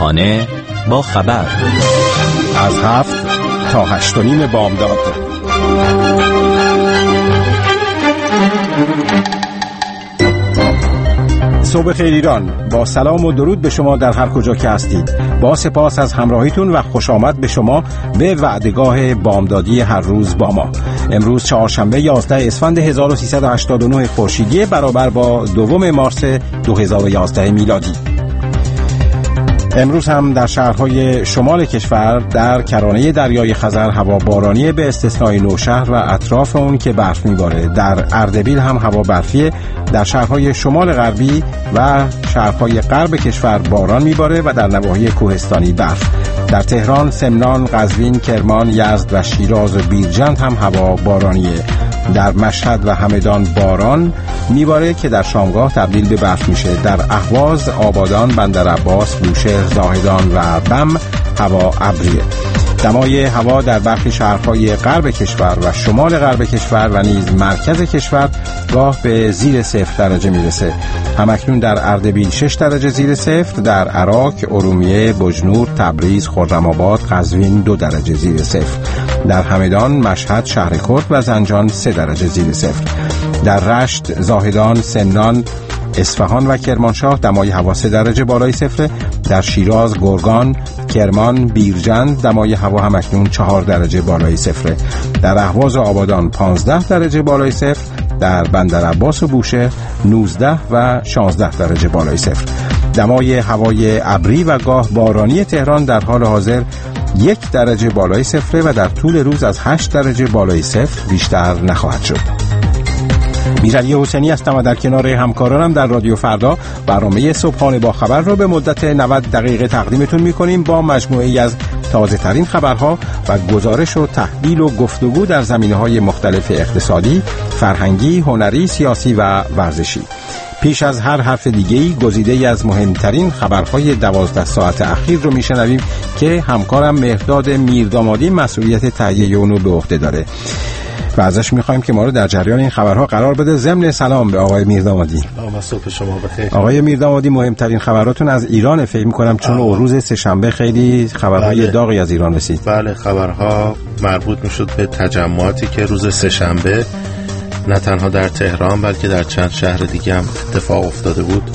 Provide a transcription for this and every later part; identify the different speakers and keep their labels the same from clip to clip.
Speaker 1: صبحانه با خبر
Speaker 2: از 7 تا 8:30 بامداد. صبح خیر ایران، با سلام و درود به شما در هر کجا که هستید. با سپاس از همراهیتون و خوش آمد به شما به وعدگاه بامدادی هر روز با ما. امروز چهارشنبه 11 اسفند 1389 خورشیدی برابر با 2 مارس 2011 میلادی. امروز هم در شهرهای شمال کشور در کرانه دریای خزر هوا بارانی به استثنای نوشهر و اطراف اون که برف میباره. در اردبیل هم هوا برفیه. در شهرهای شمال غربی و شهرهای غرب کشور باران میباره و در نواحی کوهستانی برف. در تهران، سمنان، قزوین، کرمان، یزد و شیراز و بیرجند هم هوا بارانیه. در مشهد و همدان باران میباره که در شامگاه تبدیل به برف میشه. در اهواز، آبادان، بندرعباس، بوشهر، زاهدان و بم هوا ابریه. دمای هوا در برخی شهرهای غرب کشور و شمال غرب کشور و نیز مرکز کشور گاه به زیر 0 درجه میرسه. همکنون در اردبیل 6 درجه زیر 0، در عراق، ارومیه، بجنور، تبریز، خرم‌آباد، قزوین 2 درجه زیر 0. در همدان، مشهد، شهرکرد و زنجان 3 درجه زیر 0. در رشت، زاهدان، سمنان، اصفهان و کرمانشاه دمای هوا 3 درجه بالای 0. در شیراز، گرگان، کرمان، بیرجند دمای هوا همکنون 4 درجه بالای 0. در اهواز و آبادان 15 درجه بالای 0. در بندرعباس و بوشهر 19 و 16 درجه بالای 0. دمای هوای ابری و گاه بارانی تهران در حال حاضر 1 درجه بالای 0 و در طول روز از 8 درجه بالای 0 بیشتر نخواهد شد. میرعلی حسینی هستم و در کنار همکارانم در رادیو فردا برنامه صبحانه با خبر را به مدت 90 دقیقه تقدیمتون می‌کنیم با مجموعه‌ای از تازه‌ترین خبرها و گزارش و تحلیل و گفتگو در زمینه‌های مختلف اقتصادی، فرهنگی، هنری، سیاسی و ورزشی. پیش از هر حرف دیگه‌ای گزیده‌ای از مهمترین خبرهای 12 ساعت اخیر رو میشنویم که همکارم مهرداد میردامادی مسئولیت تهیه اون رو به عهده داره و ازش میخوایم که ما رو در جریان این خبرها قرار بده. ضمن سلام به آقای میردامادی.
Speaker 3: سلام، صبح شما بخیر.
Speaker 2: آقای میردامادی، مهمترین خبراتون از ایران فکر می‌کنم، چون روز سه‌شنبه خیلی خبرهای داغی از ایران رسید.
Speaker 3: بله، خبرها مربوط میشد به تجمعاتی که روز سه‌شنبه نه تنها در تهران بلکه در چند شهر دیگه هم اتفاق افتاده بود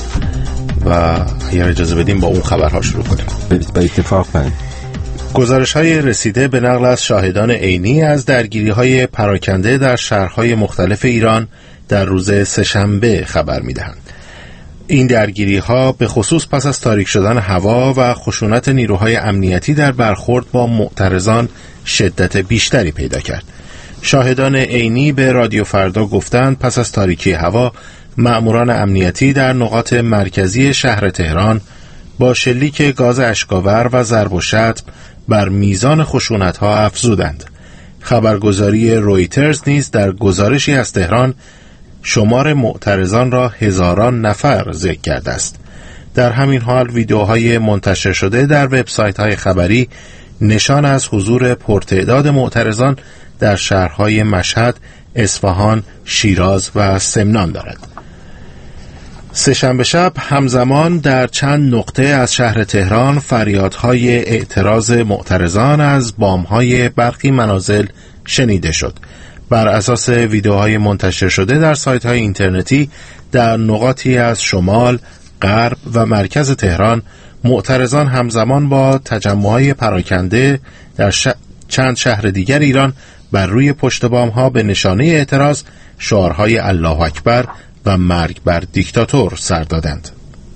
Speaker 3: و اگر اجازه بدیم با اون خبرها شروع کنیم.
Speaker 2: برید با اتفاق کنیم.
Speaker 3: گزارش‌های رسیده به نقل از شاهدان عینی از درگیری‌های پراکنده در شهرهای مختلف ایران در روز سه‌شنبه خبر می‌دهند. این درگیری‌ها به خصوص پس از تاریک شدن هوا و خشونت نیروهای امنیتی در برخورد با معترضان شدت بیشتری پیدا کرد. شاهدان عینی به رادیو فردا گفتند پس از تاریکی هوا مأموران امنیتی در نقاط مرکزی شهر تهران با شلیک گاز اشک‌آور و ضرب و شتم بر میزان خشونت‌ها افزودند. خبرگزاری رویترز نیز در گزارشی از تهران شمار معترضان را هزاران نفر ذکر کرده است. در همین حال ویدیوهای منتشر شده در وبسایت‌های خبری نشان از حضور پرتعداد معترضان در شهرهای مشهد، اصفهان، شیراز و سمنان دارد. سه‌شنبه شب همزمان در چند نقطه از شهر تهران فریادهای اعتراض معترضان از بامهای برخی منازل شنیده شد. بر اساس ویدیوهای منتشر شده در سایت‌های اینترنتی در نقاطی از شمال، غرب و مرکز تهران معترضان همزمان با تجمع‌های پراکنده در چند شهر دیگر ایران بر روی پشت بام‌ها به نشانه اعتراض شعارهای الله اکبر و مرگ بر دیکتاتور سر دادند.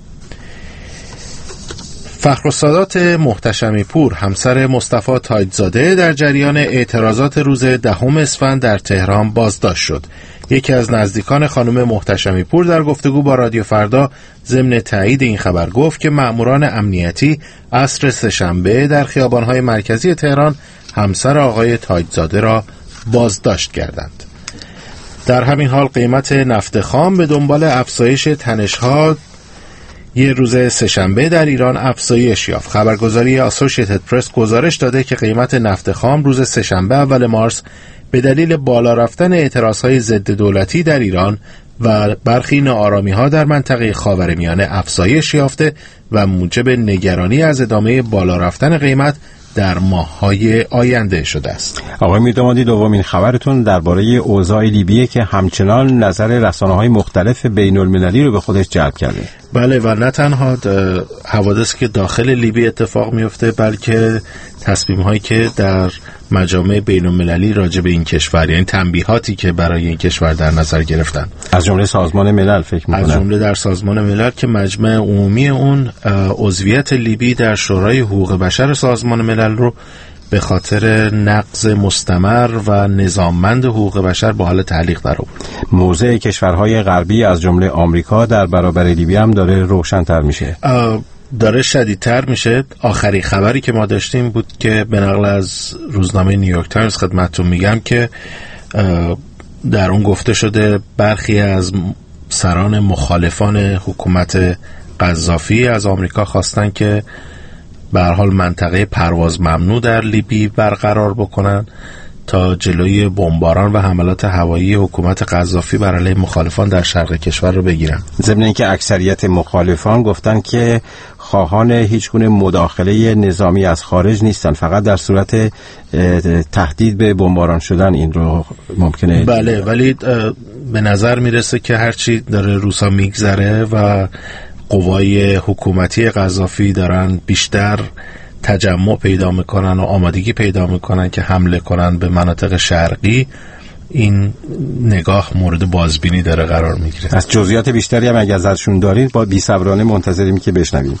Speaker 3: فخرالسادات محتشمی پور همسر مصطفی تاجزاده در جریان اعتراضات روز 10 اسفند در تهران بازداشت شد. یکی از نزدیکان خانم محتشمی پور در گفتگو با رادیو فردا ضمن تایید این خبر گفت که مأموران امنیتی عصر سه‌شنبه در خیابان‌های مرکزی تهران همسر آقای تاجزاده را بازداشت کردند. در همین حال قیمت نفت خام به دنبال افزایش تنش‌ها یه روز سه‌شنبه در ایران افزایش یافت. خبرگزاری اسوسییتد پرس گزارش داده که قیمت نفت خام روز سه‌شنبه اول مارس به دلیل بالا رفتن اعتراضهای ضد دولتی در ایران و برخی ناآرامی‌ها در منطقه خاورمیانه افزایش یافته و موجب نگرانی از ادامه بالا رفتن قیمت در ماه‌های آینده شده است.
Speaker 2: آقای میردامادی، دومین خبرتون درباره اوضاع لیبیه که همچنان نظر رسانه‌های مختلف بین‌المللی رو به خودش جلب کرده.
Speaker 3: بله، و نه تنها حوادثی که داخل لیبی اتفاق میفته، بلکه تصمیم‌هایی که در مجامع بین‌المللی راجع به این کشور، یعنی تنبیهاتی که برای این کشور در نظر گرفتن،
Speaker 2: از جمله سازمان ملل فکر می‌کنم،
Speaker 3: از جمله در سازمان ملل که مجمع عمومی اون عضویت لیبی در شورای حقوق بشر سازمان ملل رو به خاطر نقض مستمر و نظاممند حقوق بشر به حال تعلیق در آورد.
Speaker 2: موضع کشورهای غربی از جمله آمریکا در برابر لیبی هم داره روشن‌تر میشه.
Speaker 3: داره شدیدتر میشه. آخرین خبری که ما داشتیم بود که به نقل از روزنامه نیویورک تایمز خدمتتون میگم که در اون گفته شده برخی از سران مخالفان حکومت قذافی از آمریکا خواستن که به هر حال منطقه پرواز ممنوع در لیبی برقرار بکنن تا جلوی بمباران و حملات هوایی حکومت قذافی بر علیه مخالفان در شرق کشور رو بگیرن.
Speaker 2: ضمن اینکه اکثریت مخالفان گفتن که خواهان هیچ گونه مداخله نظامی از خارج نیستن، فقط در صورت تهدید به بمباران شدن این رو ممکنه.
Speaker 3: بله، ولی به نظر میرسه که هرچی داره روسا میگذره و قوای حکومتی قذافی دارن بیشتر تجمع پیدا میکنن و آمادگی پیدا میکنن که حمله کنن به مناطق شرقی، این نگاه مورد بازبینی داره قرار میگیره.
Speaker 2: از جزئیات بیشتری هم اگه ازشون دارید با بی‌صبرانه منتظریم که بشنویم.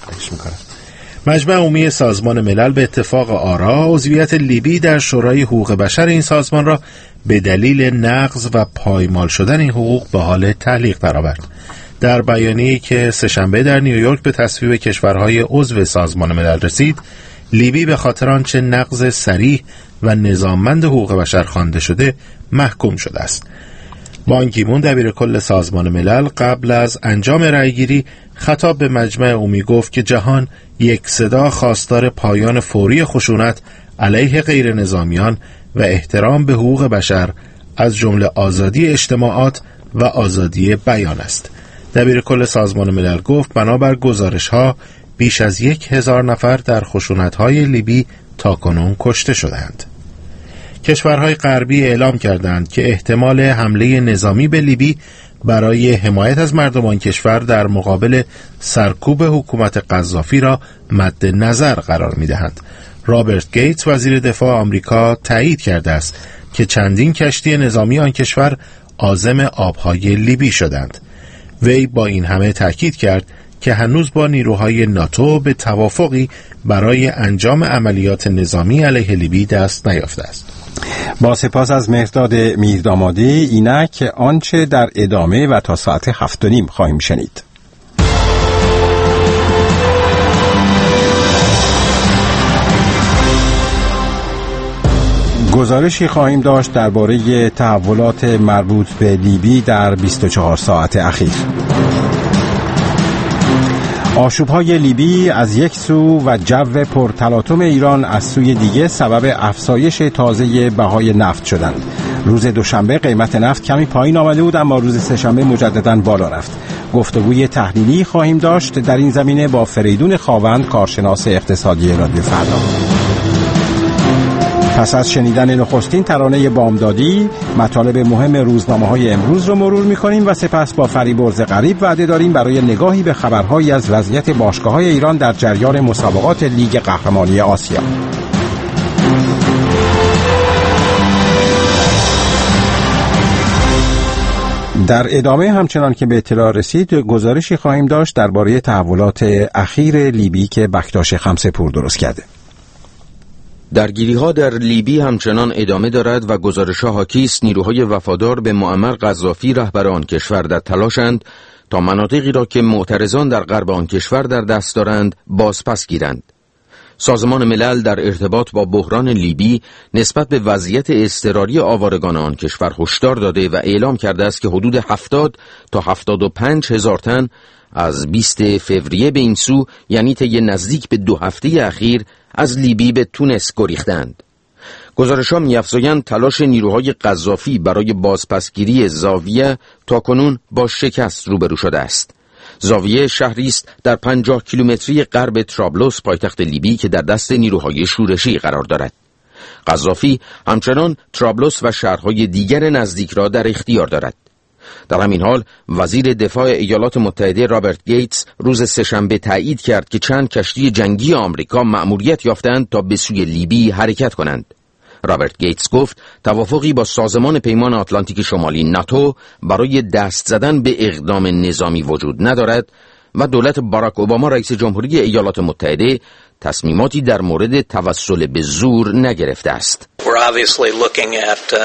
Speaker 3: مجمع عمومی سازمان ملل به اتفاق آرا عضویت لیبی در شورای حقوق بشر این سازمان را به دلیل نقض و پایمال شدن این حقوق به حال تعلیق درآورد. در بیانیه‌ای که سه‌شنبه در نیویورک به تصویب کشورهای عضو سازمان ملل رسید، لیبی به خاطر آنچه نقض صریح و نظاممند حقوق بشر خوانده شده محکوم شده است. بان کی مون دبیر کل سازمان ملل قبل از انجام رأیگیری خطاب به مجمع عمومی گفت که جهان یک صدا خواستار پایان فوری خشونت علیه غیر نظامیان و احترام به حقوق بشر از جمله آزادی اجتماعات و آزادی بیان است. دبیر کل سازمان ملل گفت بنابر گزارش‌ها بیش از 1000 نفر در خشونت‌های لیبی تاکنون کشته شدند. کشورهای غربی اعلام کردند که احتمال حمله نظامی به لیبی برای حمایت از مردمان کشور در مقابل سرکوب حکومت قذافی را مد نظر قرار می‌دهند. رابرت گیتس وزیر دفاع آمریکا تایید کرده است که چندین کشتی نظامی آن کشور عازم آبهای لیبی شدند. وی با این همه تاکید کرد که هنوز با نیروهای ناتو به توافقی برای انجام عملیات نظامی علیه لیبی دست نیافته است.
Speaker 2: با سپاس از مهرداد میردامادی. اینک آنچه در ادامه و تا ساعت 7:30 خواهیم شنید. گزارشی خواهیم داشت درباره تحولات مربوط به لیبی در 24 ساعت اخیر. آشوب‌های لیبی از یک سو و جو پرتلاطم ایران از سوی دیگه سبب افزایش تازه بهای نفت شدند. روز دوشنبه قیمت نفت کمی پایین آمده بود، اما روز سه‌شنبه مجدداً بالا رفت. گفتگوی تحلیلی خواهیم داشت در این زمینه با فریدون خاوند، کارشناس اقتصادی رادیو فردا. پس از شنیدن نخستین ترانه بامدادی، مطالب مهم روزنامه‌های امروز رو مرور می‌کنیم و سپس با فریبرز غریب وعده داریم برای نگاهی به خبرهایی از وضعیت باشگاه‌های ایران در جریان مسابقات لیگ قهرمانی آسیا. در ادامه همچنان که به اطلاع رسید گزارشی خواهیم داشت درباره تحولات اخیر لیبی که بکتاش خمسه‌پور درست کرده.
Speaker 4: درگیری‌ها در لیبی همچنان ادامه دارد و گزارش‌ها حاکی است نیروهای وفادار به معمر قذافی رهبر آن کشور در تلاشند تا مناطقی را که معترضان در غرب آن کشور در دست دارند بازپس گیرند. سازمان ملل در ارتباط با بحران لیبی نسبت به وضعیت اضطراری آوارگان آن کشور هشدار داده و اعلام کرده است که حدود 70 تا 75 هزار تن از 20 فوریه به این سو، یعنی طی نزدیک به 2 هفته اخیر، از لیبی به تونس گریختند. گزارش‌ها می‌افزایند تلاش نیروهای قذافی برای بازپسگیری زاویه تاکنون با شکست روبرو شده است. زاویه شهری است در 50 کیلومتری غرب طرابلس پایتخت لیبی که در دست نیروهای شورشی قرار دارد. قذافی همچنان طرابلس و شهرهای دیگر نزدیک را در اختیار دارد. در همین حال وزیر دفاع ایالات متحده رابرت گیتس روز سه‌شنبه تایید کرد که چند کشتی جنگی آمریکا مأموریت یافتند تا به سوی لیبی حرکت کنند. رابرت گیتس گفت توافقی با سازمان پیمان آتلانتیک شمالی ناتو برای دست زدن به اقدام نظامی وجود ندارد و دولت باراک اوباما رئیس جمهوری ایالات متحده تصمیماتی در مورد توسل به زور نگرفته است.
Speaker 5: We're obviously looking at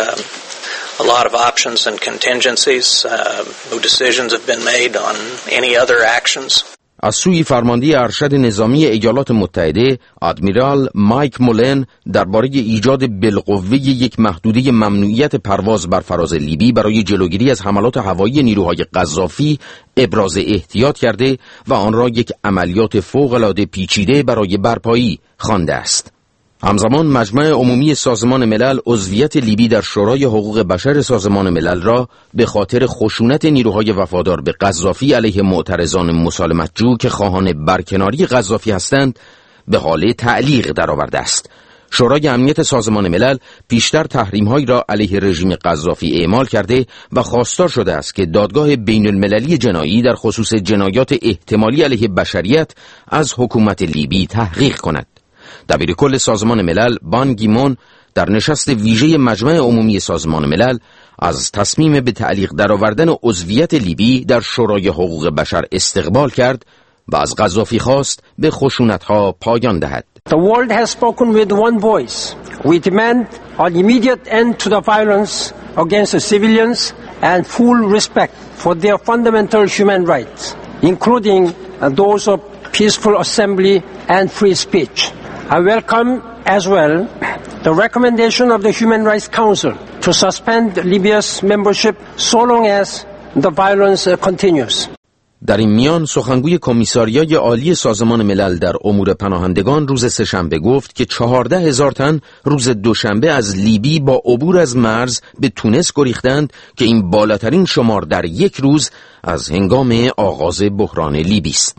Speaker 5: a lot of options and contingencies. No decisions have been made on any other actions.
Speaker 4: از سوی فرمانده ارشد نظامی ایالات متحده ادمیرال مایک مولن درباره ایجاد بالقوه یک محدوده ممنوعیت پرواز بر فراز لیبی برای جلوگیری از حملات هوایی نیروهای قذافی ابراز احتیاط کرده و آن را یک عملیات فوق‌العاده پیچیده برای برپایی خوانده است. همزمان مجمع عمومی سازمان ملل عضویت لیبی در شورای حقوق بشر سازمان ملل را به خاطر خشونت نیروهای وفادار به قذافی علیه معترضان مسالمت‌جو که خواهان برکناری قذافی هستند به حال تعلیق درآورده است. شورای امنیت سازمان ملل پیشتر تحریم‌هایی را علیه رژیم قذافی اعمال کرده و خواستار شده است که دادگاه بین المللی جنایی در خصوص جنایات احتمالی علیه بشریت از حکومت لیبی تحقیق کند. دبیر کل سازمان ملل بان کی مون در نشست ویژه مجمع عمومی سازمان ملل از تصمیم به تعلیق درآوردن عضویت لیبی در شورای حقوق بشر استقبال کرد و از قذافی خواست به خشونت‌ها پایان دهد.
Speaker 6: The world has spoken with one voice. We demand an immediate end to the violence against the civilians and full respect for their fundamental human rights, including those of peaceful assembly and free speech. I welcome as well the recommendation of the Human Rights Council to suspend Libya's membership so long as the violence continues.
Speaker 4: در این میان سخنگوی کمیساریای عالی سازمان ملل در امور پناهندگان روز سه‌شنبه گفت که 14,000 تن روز دوشنبه از لیبی با عبور از مرز به تونس گریختند که این بالاترین شمار در یک روز از هنگام آغاز بحران لیبی است.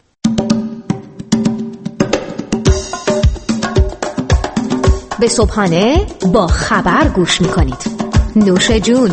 Speaker 7: به صبحانه با خبر گوش میکنید. نوش جون.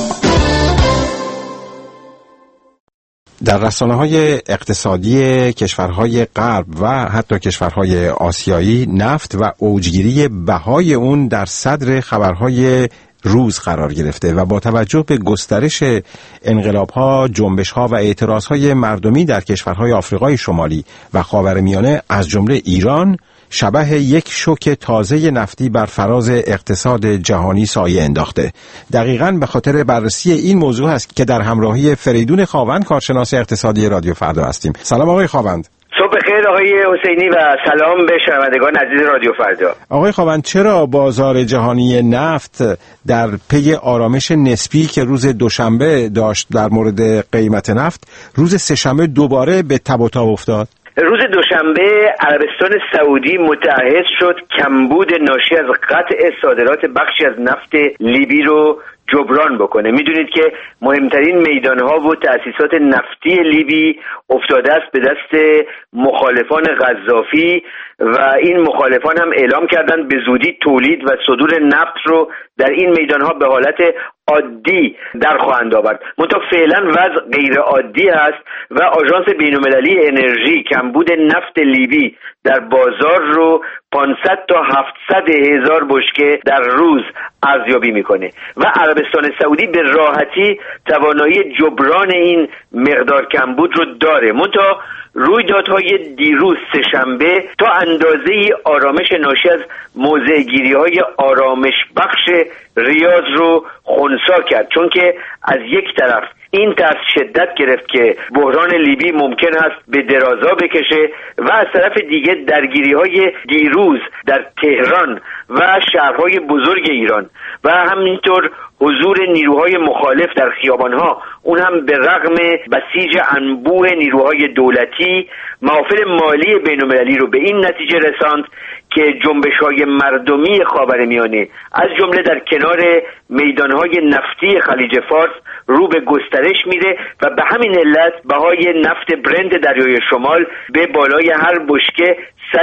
Speaker 2: در رسانه‌های اقتصادی کشورهای غرب و حتی کشورهای آسیایی نفت و اوجگیری بهای اون در صدر خبرهای روز قرار گرفته و با توجه به گسترش انقلاب‌ها، جنبش‌ها و اعتراض‌های مردمی در کشورهای آفریقای شمالی و خاورمیانه از جمله ایران شبح یک شوک تازه نفتی بر فراز اقتصاد جهانی سایه انداخته. دقیقاً به خاطر بررسی این موضوع است که در همراهی فریدون خاوند کارشناس اقتصادی رادیو فردا هستیم. سلام آقای خاوند.
Speaker 8: صبح بخیر آقای حسینی و سلام به شنوندگان عزیز رادیو فردا.
Speaker 2: آقای خاوند، چرا بازار جهانی نفت در پی آرامش نسبی که روز دوشنبه داشت در مورد قیمت نفت روز سه‌شنبه دوباره به تب و تاب افتاد؟
Speaker 8: روز دوشنبه عربستان سعودی متعهد شد کمبود ناشی از قطع صادرات بخشی از نفت لیبی رو جبران بکنه. میدونید که مهمترین میدانها و تأسیسات نفتی لیبی افتاده است به دست مخالفان قذافی و این مخالفان هم اعلام کردند به زودی تولید و صدور نفت رو در این میدانها به حالت عادی در خواهند آورد. منتها فعلا وضع غیر عادی است و آژانس بین‌المللی انرژی کمبود نفت لیبی در بازار رو 500 تا 700 هزار بشکه در روز ارزیابی میکنه و عربستان سعودی به راحتی توانایی جبران این مقدار کمبود رو داره. منتها رویدادهای دیروز سه‌شنبه تا اندازه‌ای آرامش ناشی از موضع‌گیری‌های آرامش بخش ریاض رو خنثی کرد، چون که از یک طرف این ترس شدت گرفت که بحران لیبی ممکن است به درازا بکشه و از طرف دیگه درگیری‌های دیروز در تهران و شهرهای بزرگ ایران و همینطور حضور نیروهای مخالف در خیابانها، اون هم به رغم بسیج انبوه نیروهای دولتی، محافل مالی بین‌المللی رو به این نتیجه رساند که جنبش‌های مردمی خاورمیانه از جمله در کنار میدان‌های نفتی خلیج فارس رو به گسترش میره و به همین علت بهای نفت برند دریای شمال به بالای هر بشکه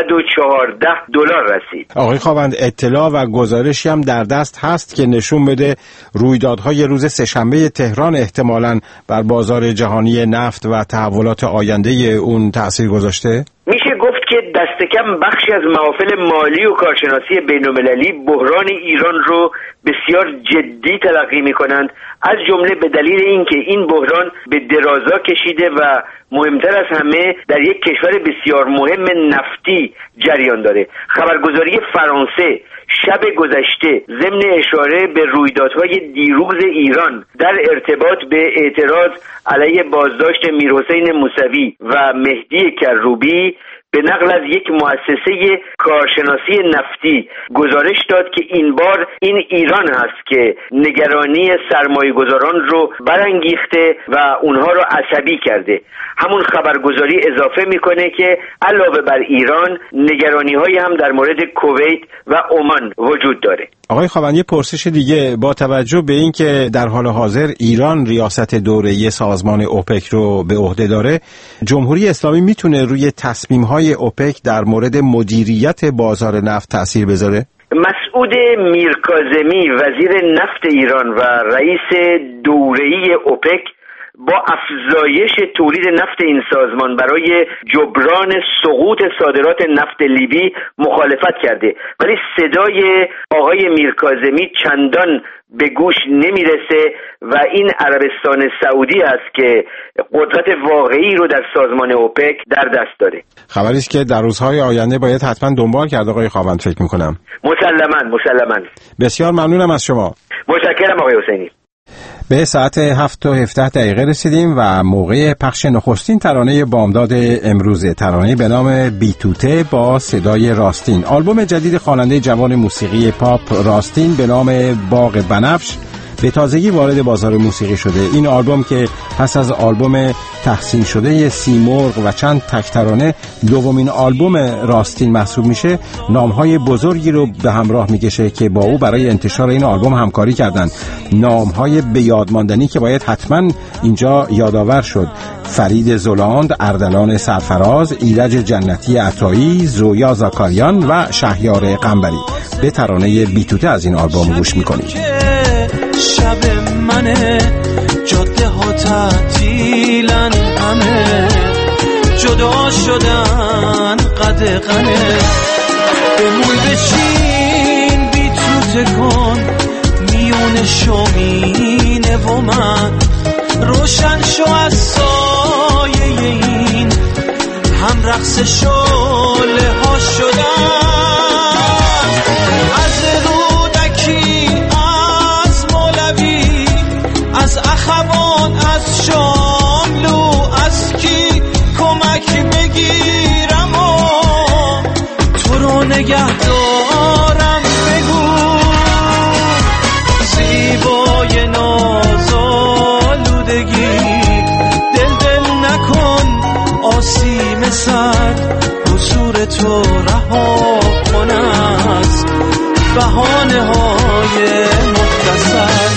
Speaker 8: $114 رسید.
Speaker 2: آقای خاوند، اطلاع و گزارشی هم در دست هست که نشون بده رویدادهای روز سه‌شنبه تهران احتمالاً بر بازار جهانی نفت و تحولات آینده اون تأثیر گذاشته؟
Speaker 8: میشه گفت که دست کم بخشی از محافل مالی و کارشناسی بین‌المللی بحران ایران رو بسیار جدی تلقی میکنند، از جمله به دلیل اینکه این بحران به درازا کشیده و مهمتر از همه در یک کشور بسیار مهم نفتی جریان داره. خبرگزاری فرانسه شب گذشته ضمن اشاره به رویدادهای دیروز ایران در ارتباط به اعتراض علیه بازداشت میرحسین موسوی و مهدی کروبی به نقل از یک مؤسسه کارشناسی نفتی گزارش داد که این بار این ایران هست که نگرانی سرمایه‌گذاران رو برانگیخته و اونها رو عصبی کرده. همون خبرگزاری اضافه میکنه که علاوه بر ایران نگرانی‌هایی هم در مورد کویت و عمان وجود داره.
Speaker 2: آقای خاوند، یه پرسش دیگه، با توجه به این که در حال حاضر ایران ریاست دوره‌ای سازمان اوپک رو به عهده داره، جمهوری اسلامی میتونه روی تصمیم‌های اوپک در مورد مدیریت بازار نفت تأثیر بذاره؟
Speaker 8: مسعود میرکاظمی وزیر نفت ایران و رئیس دوره‌ای اوپک با افزایش تولید نفت این سازمان برای جبران سقوط صادرات نفت لیبی مخالفت کرده، ولی صدای آقای میرکاظمی چندان به گوش نمیرسه و این عربستان سعودی است که قدرت واقعی رو در سازمان اوپک در دست داره.
Speaker 2: خبری است که در روزهای آینده باید حتما دنبال کرد آقای خاوند، فکر میکنم.
Speaker 8: مسلماً.
Speaker 2: بسیار ممنونم از شما.
Speaker 8: متشکرم آقای حسینی.
Speaker 2: به ساعت 7:17 رسیدیم و موقع پخش نخستین ترانه بامداد امروزه، ترانه به نام بیتوته با صدای راستین. آلبوم جدید خواننده جوان موسیقی پاپ راستین به نام باغ بنفش به تازگی وارد بازار موسیقی شده. این آلبوم که پس از آلبوم تحسین شده سیمرغ و چند تک ترانه دومین آلبوم راستین محسوب میشه، نامهای بزرگی رو به همراه میکشه که با او برای انتشار این آلبوم همکاری کردند. نامهای به یاد ماندنی که باید حتما اینجا یادآور شد: فرید زلاند، اردلان سرفراز، ایرج جنتی عطایی، زویا زاکاریان و شهیار قنبری. به ترانه بیتوته از این آلبوم گوش میکنید.
Speaker 9: شب منه، جاده ها تعطیلن، همه جدا شدن قدغنه، بمون بشین بی تو تکن میون شومینه و من، روشن شو از سایه این هم رقص شعله ها شدن، از رودکی از مولوی از اخوان از شاملو از کی کمک بگیرم و تو رو نگه دارم، بگو زیبای نازآلودگی، دل نکن آسیم سر، حضور تو رها کن از بهانه های مختصر.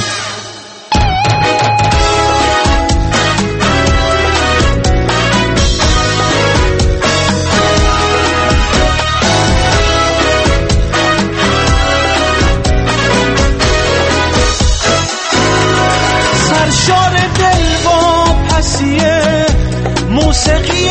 Speaker 9: سرشار دل با پسیه موسیقی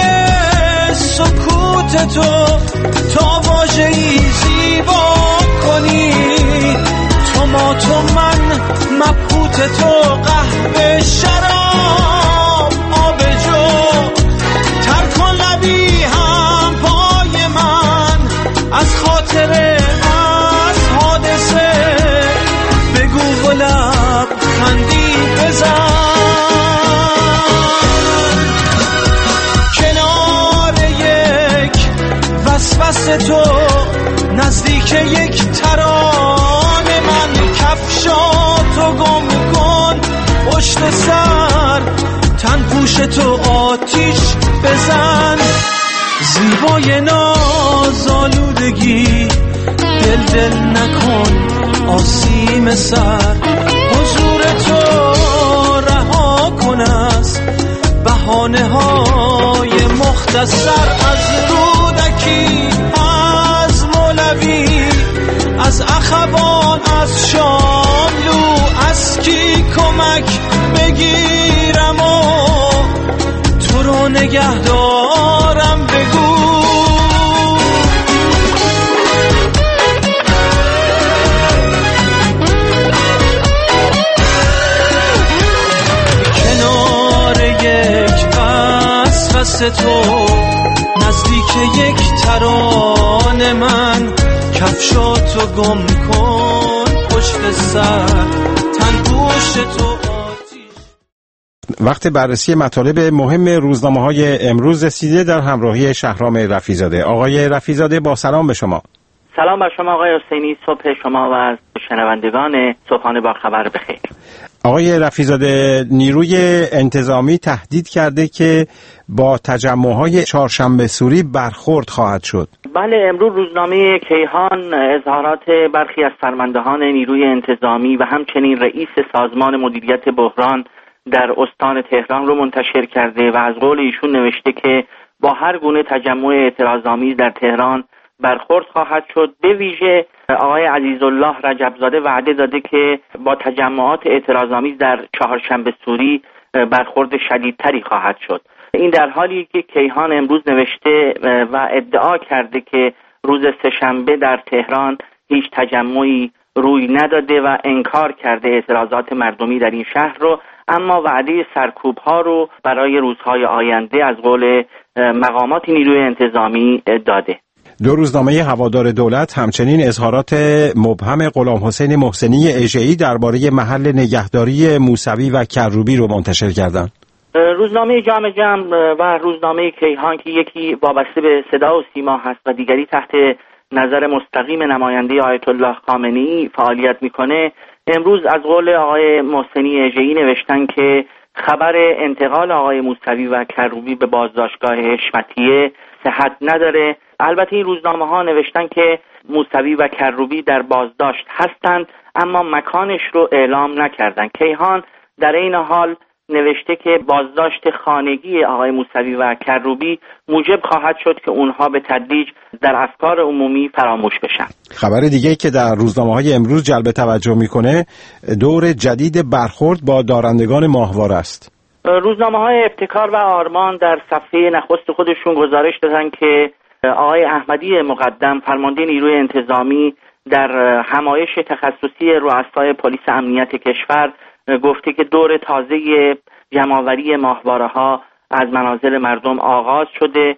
Speaker 9: سکوت تو، تا واژه‌ای زیبا کنی، تو من مبهوت تو، قهوه شراب آب جو، تر کن لبی هم پای من، از خاطره از حادثه بگو و لب خندی بزن، کنار یک وسوسه تو، نزدیک یک ترانه من، کفشاتو گم کن پشت سر، تن پوش تو آتیش بزن، زیبای نازآلودگی، دل نکن آسیم سر، حضور تو رها کن از بهانه های مختصر، از رودکی، از مولوی، از اخوان، از شاملو، از کی کمک بگیرم و تو رو نگه دارم بگو. کنار یک وسوسه تو، نزدیک یک ترانه من، کفشاتو گم کن پشت سر، تنگوش تو آتیش.
Speaker 2: وقت بررسی مطالب مهم روزنامه‌های امروز رسیده در همراهی شهرام رفیع‌زاده. آقای رفیع‌زاده با سلام به شما.
Speaker 10: سلام بر شما آقای حسینی، صبح شما و از شنوندگان صبحانه با خبر بخیر.
Speaker 2: آقای رفیع‌زاده، نیروی انتظامی تهدید کرده که با تجمع‌های چهارشنبه سوری برخورد خواهد شد.
Speaker 10: بله، امروز روزنامه کیهان اظهارات برخی از فرماندهان نیروی انتظامی و همچنین رئیس سازمان مدیریت بحران در استان تهران رو منتشر کرده و از قول ایشون نوشته که با هر گونه تجمع اعتراض‌آمیز در تهران برخورد خواهد شد. به ویژه آقای عزیزالله رجبزاده وعده داده که با تجمعات اعتراض‌آمیز در چهارشنبه سوری برخورد شدیدتری خواهد شد. این در حالی که کیهان امروز نوشته و ادعا کرده که روز سه‌شنبه در تهران هیچ تجمعی روی نداده و انکار کرده اعتراضات مردمی در این شهر رو، اما وعده سرکوب‌ها رو برای روزهای آینده از قول مقامات نیروی انتظامی داده.
Speaker 2: دو روزنامه هوادار دولت همچنین اظهارات مبهم غلام حسین محسنی اژه‌ای درباره محل نگهداری موسوی و کروبی رو منتشر کردند.
Speaker 10: روزنامه جمع و روزنامه کیهان که یکی وابسته به صدا و سیما هست و دیگری تحت نظر مستقیم نماینده آیت الله خامنه‌ای فعالیت میکنه، امروز از قول آقای محسنی اژه‌ای نوشتن که خبر انتقال آقای موسوی و کروبی به بازداشتگاه حشمتیه صحت نداره. البته این روزنامه ها نوشتن که موسوی و کروبی در بازداشت هستند اما مکانش رو اعلام نکردن. کیهان در این حال نوشته که بازداشت خانگی آقای موسوی و کروبی موجب خواهد شد که اونها به تدریج در افکار عمومی فراموش بشن.
Speaker 2: خبر دیگه که در روزنامه‌های امروز جلب توجه میکنه دور جدید برخورد با دارندگان ماهواره است.
Speaker 10: روزنامه‌های ابتکار و آرمان در صفحه نخست خودشون گزارش دادن که آقای احمدی مقدم فرمانده نیروی انتظامی در همایش تخصصی رؤسای پلیس امنیت کشور گفته که دور تازه جمع‌آوری ماهواره‌ها از منازل مردم آغاز شده.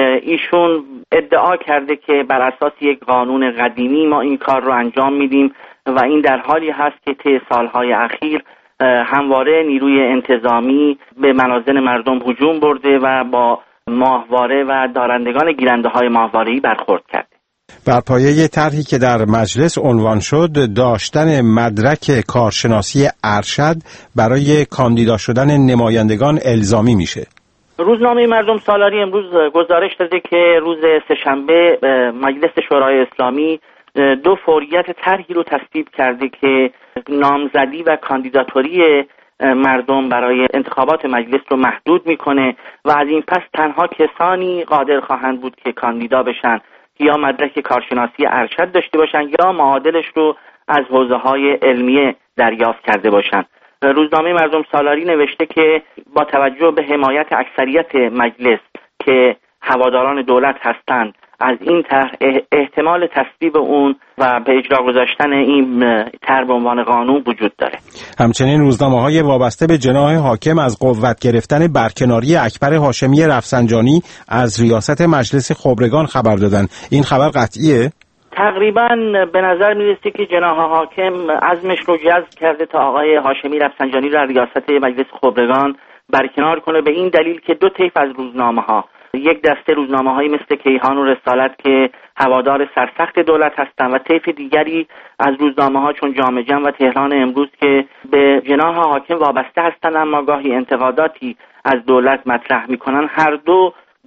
Speaker 10: ایشون ادعا کرده که بر اساس یک قانون قدیمی ما این کار رو انجام میدیم و این در حالی هست که طی سالهای اخیر همواره نیروی انتظامی به منازل مردم هجوم برده و با ماهواره و دارندگان گیرنده‌های ماهواره‌ای برخورد کرده.
Speaker 2: بر پایه طرحی که در مجلس عنوان شد، داشتن مدرک کارشناسی ارشد برای کاندیدا شدن نمایندگان الزامی میشه. روزنامه
Speaker 10: مردم سالاری امروز گزارش داده که روز سه‌شنبه مجلس شورای اسلامی دو فوریت طرحی رو تصویب کرده که نامزدی و کاندیداتوری مردم برای انتخابات مجلس رو محدود میکنه و از این پس تنها کسانی قادر خواهند بود که کاندیدا بشن یا مدرک کارشناسی ارشد داشته باشن یا معادلش رو از حوزه‌های علمیه دریافت کرده باشن. روزنامه مردم سالاری نوشته که با توجه به حمایت اکثریت مجلس که هواداران دولت هستند از این طرح احتمال تصویب اون و به اجرا گذاشتن این طرح به عنوان قانون وجود داره.
Speaker 2: همچنین روزنامه‌های وابسته به جناح حاکم از قوت گرفتن برکناری اکبر هاشمی رفسنجانی از ریاست مجلس خبرگان خبر دادن. این خبر قطعیه؟
Speaker 10: تقریبا به نظر میرسه که جناح حاکم عزمش رو جزم کرده تا آقای هاشمی رفسنجانی را ریاست مجلس خبرگان برکنار کنه، به این دلیل که دو طیف از روزنامه‌ها، یک دسته روزنامه‌هایی مثل کیهان و رسالت که هوادار سرسخت دولت هستند و طیف دیگری از روزنامه‌ها چون جامعه جمع و تهران امروز که به جناح حاکم وابسته هستند اما گاهی انتقاداتی از دولت مطرح می‌کنند، هر دو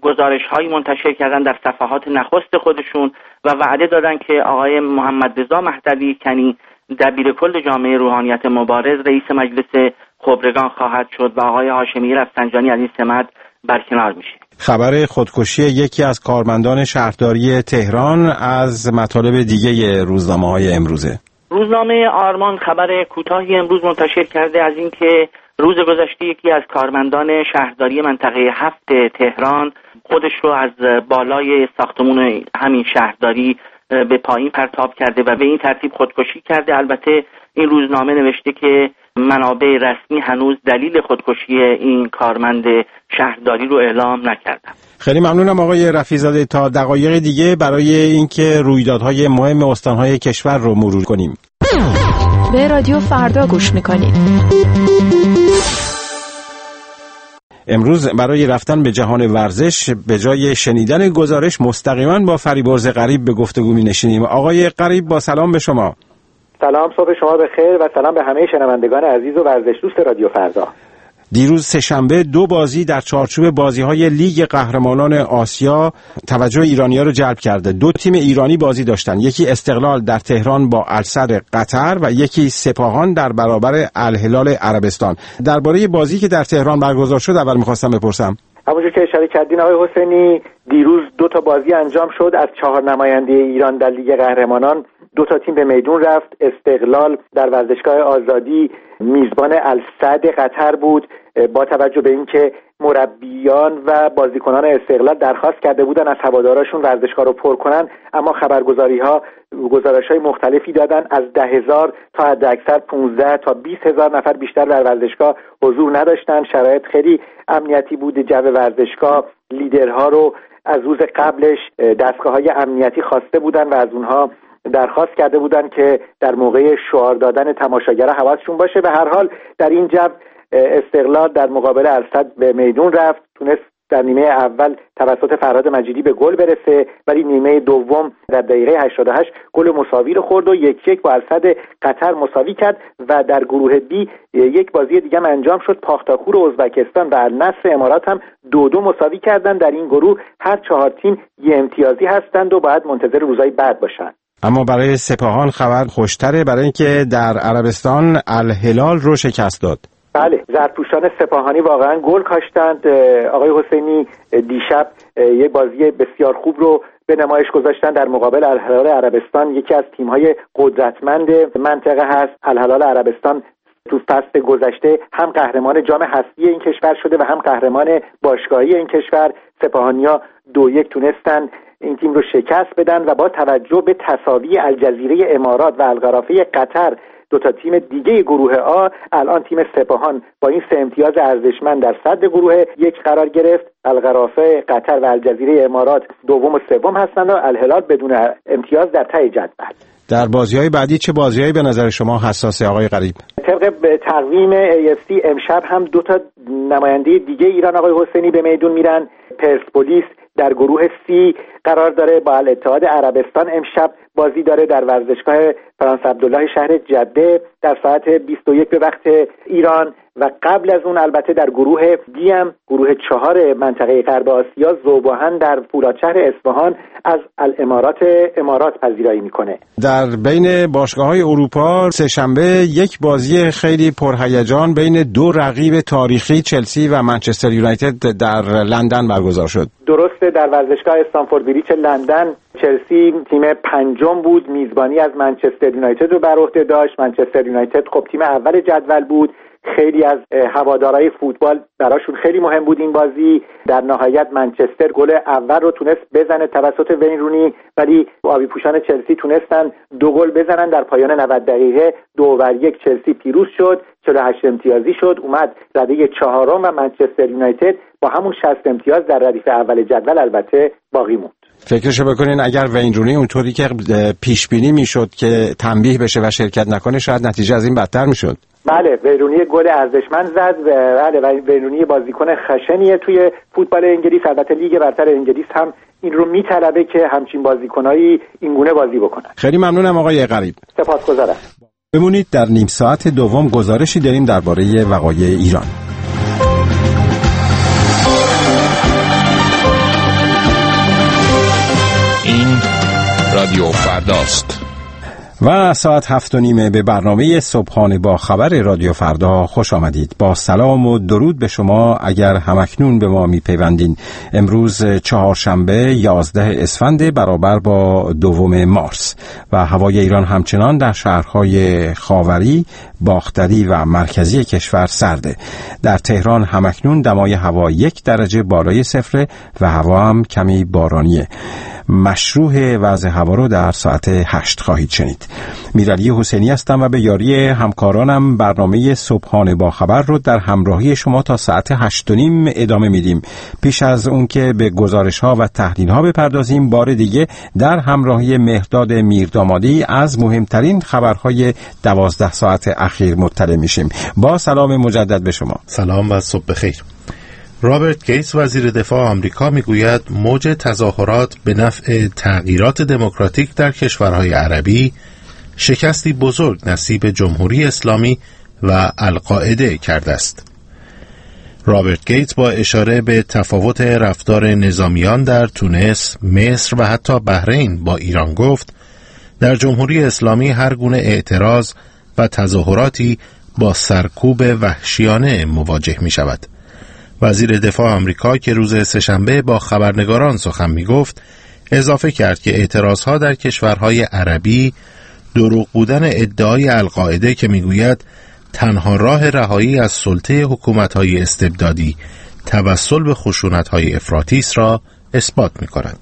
Speaker 10: گزارش‌هایی منتشر کردن در صفحات نخست خودشون و وعده دادن که آقای محمد رضا مهدوی کنی دبیرکل جامعه روحانیت مبارز رئیس مجلس خبرگان خواهد شد و آقای هاشمی رفسنجانی از این سمت برکنار میشه.
Speaker 2: خبر خودکشی یکی از کارمندان شهرداری تهران از مطالب دیگه روزنامه‌های امروزه.
Speaker 10: روزنامه آرمان خبر کوتاهی امروز منتشر کرده از اینکه روز گذشته یکی از کارمندان شهرداری منطقه 7 تهران خودش رو از بالای ساختمون همین شهرداری به پایین پرتاب کرده و به این ترتیب خودکشی کرده. البته این روزنامه نوشته که منابع رسمی هنوز دلیل خودکشی این کارمند شهرداری رو اعلام نکردن.
Speaker 2: خیلی ممنونم آقای رفیع‌زاده. تا دقایق دیگه برای اینکه رویدادهای مهم استانهای کشور رو مرور کنیم.
Speaker 11: به رادیو فردا گوش میکنید.
Speaker 2: امروز برای رفتن به جهان ورزش به جای شنیدن گزارش مستقیما با فریبرز غریب به گفتگو می‌نشینیم. آقای غریب با سلام به شما.
Speaker 12: سلام، صبح شما بخیر و سلام به همه شنوندگان عزیز و ورزش دوست رادیو فردا.
Speaker 2: دیروز سه‌شنبه 2 بازی در چارچوب بازی‌های لیگ قهرمانان آسیا توجه ایرانی‌ها رو جلب کرده. 2 تیم ایرانی بازی داشتن، یکی استقلال در تهران با الصدر قطر و یکی سپاهان در برابر الهلال عربستان. درباره بازی که در تهران برگزار شد اول می‌خواستم بپرسم.
Speaker 12: همونجور که اشاره کردین آقای حسینی، دیروز 2 تا بازی انجام شد. از 4 نماینده ایران در لیگ قهرمانان 2 تا تیم به میدون رفت. استقلال در ورزشگاه آزادی میزبان الصدر قطر بود. با توجه به اینکه مربیان و بازیکنان استقلال درخواست کرده بودن از هوادارشون ورزشگاه رو پر کنن، اما خبرگزاری‌ها گزارش‌های مختلفی دادن از 10,000 تا حداکثر 15 تا 20,000 نفر بیشتر در ورزشگاه حضور نداشتن. شرایط خیلی امنیتی بود. جو ورزشگاه، لیدرها رو از روز قبلش دستگاه‌های امنیتی خواسته بودن و از اونها درخواست کرده بودن که در موقع شعار دادن تماشاگرها حواسشون باشه. به هر حال در این جو استقلال در مقابل الصدر به میدون رفت، تونست در نیمه اول توسط فرهاد مجیدی به گل برسه، ولی نیمه دوم در دقیقه 88 گل مساوی رو خورد و 1-1 با الصدر قطر مساوی کرد و در گروه بی یک بازی دیگه هم انجام شد. پاختاخور ازبکستان و النصر امارات هم 2-2 مساوی کردن. در این گروه هر 4 تیم یه امتیازی هستند و باید منتظر روزهای بعد باشن.
Speaker 2: اما برای سپاهان خبر خوشتره، برای اینکه در عربستان الهلال رو شکست داد.
Speaker 12: بله، زرتپوشان سپاهانی واقعا گل کاشتند. آقای حسینی دیشب یک بازی بسیار خوب رو به نمایش گذاشتن در مقابل الهلال عربستان. یکی از تیم‌های قدرتمند منطقه هست. الهلال عربستان تو فصل گذشته هم قهرمان جام حذفی این کشور شده و هم قهرمان باشگاهی این کشور. سپاهانی‌ها 2-1 تونستن این تیم رو شکست بدن و با توجه به تساوی الجزیره امارات و القرافه قطر، 2 تا تیم دیگه گروه آ، الان تیم سپاهان با این 3 امتیاز ارزشمند در صدر گروه 1 قرار گرفت. القرافه قطر و الجزیره امارات دوم و سوم هستند و الهلال بدون امتیاز در ته جدول.
Speaker 2: در بازی‌های بعدی چه بازی‌هایی به نظر شما حساسه آقای غریب؟
Speaker 12: طبق تقویم AFC امشب هم 2 تا نماینده دیگه ایران آقای حسینی به میدون میرن. پرسپولیس در گروه C قرار داره با الاتحاد عربستان امشب بازی داره در ورزشگاه فرانس عبدالله شهر جده در ساعت 21 به وقت ایران. و قبل از اون البته در گروه D هم گروه 4 منطقه غرب آسیا ذوب‌آهن در فولادشهر اصفهان از امارات پذیرایی میکنه.
Speaker 2: در بین باشگاه‌های اروپا سه‌شنبه یک بازی خیلی پرهیجان بین 2 رقیب تاریخی چلسی و منچستر یونایتد در لندن برگزار شد.
Speaker 12: درسته، در ورزشگاه استنفورد بریج لندن چلسی تیم 5 بود، میزبانی از منچستر یونایتد رو بر عهده داشت. منچستر یونایتد خب تیم اول جدول بود. خیلی از هوادارهای فوتبال براشون خیلی مهم بود این بازی. در نهایت منچستر گل اول رو تونست بزنه توسط وین رونی، ولی آبی پوشان چلسی تونستن 2 گل بزنن. در پایان 90 دقیقه 2-1 چلسی پیروز شد، 48 امتیازی شد، اومد رده 4 و منچستر یونایتد با همون 60 امتیاز در ردیف اول جدول البته باقی موند.
Speaker 2: فکرشو بکنین اگر وین رونی اونطوری که پیش بینی میشد که تنبیه بشه و شرکت نکنه شاید نتیجه از این بدتر میشد.
Speaker 12: بله، وین رونی گل ارزشمند زد. بله، وین رونی بازیکن خشنیه توی فوتبال انگلیس. البته لیگ برتر انگلیس هم این رو میطلبه که همچین بازیکنایی اینگونه بازی بکنن.
Speaker 2: خیلی ممنونم آقای غریب.
Speaker 12: سپاسگزارم.
Speaker 2: بمونید در نیم ساعت دوم گزارشی داریم درباره وقایع ایران.
Speaker 13: این رادیو فرداست.
Speaker 2: و ساعت 7:30 به برنامه صبحانه با خبر رادیو فردا خوش آمدید. با سلام و درود به شما اگر همکنون به ما میپیوندین. امروز چهارشنبه 11 اسفند برابر با 2 مارس و هوای ایران همچنان در شهرهای خاوری، باختری و مرکزی کشور سرده. در تهران همکنون دمای هوا 1 درجه بالای صفر و هوا هم کمی بارانیه. مشروع وضع هوا رو در ساعت 8 خواهید شنید. میرعلی حسینی هستم و به یاری همکارانم برنامه صبحانه با خبر رو در همراهی شما تا ساعت 8:30 ادامه میدیم. پیش از اون که به گزارش ها و تحلیل ها بپردازیم، بار دیگه در همراهی مهداد میردامادی از مهمترین خبرهای 12 ساعت اخیر مطلع میشیم. با سلام مجدد به شما.
Speaker 3: سلام و صبح بخیر. رابرت گیتس وزیر دفاع آمریکا میگوید موج تظاهرات به نفع تغییرات دموکراتیک در کشورهای عربی شکستی بزرگ نصیب جمهوری اسلامی و القاعده کرده است. رابرت گیتس با اشاره به تفاوت رفتار نظامیان در تونس، مصر و حتی بحرین با ایران گفت در جمهوری اسلامی هر گونه اعتراض و تظاهراتی با سرکوب وحشیانه مواجه می شود. وزیر دفاع آمریکا که روز سه‌شنبه با خبرنگاران سخن می گفت اضافه کرد که اعتراضها در کشورهای عربی دروغ بودن ادعای القاعده که می گوید تنها راه رهایی از سلطه حکومت‌های استبدادی توسل به خشونت‌های افراطی را اثبات می کند.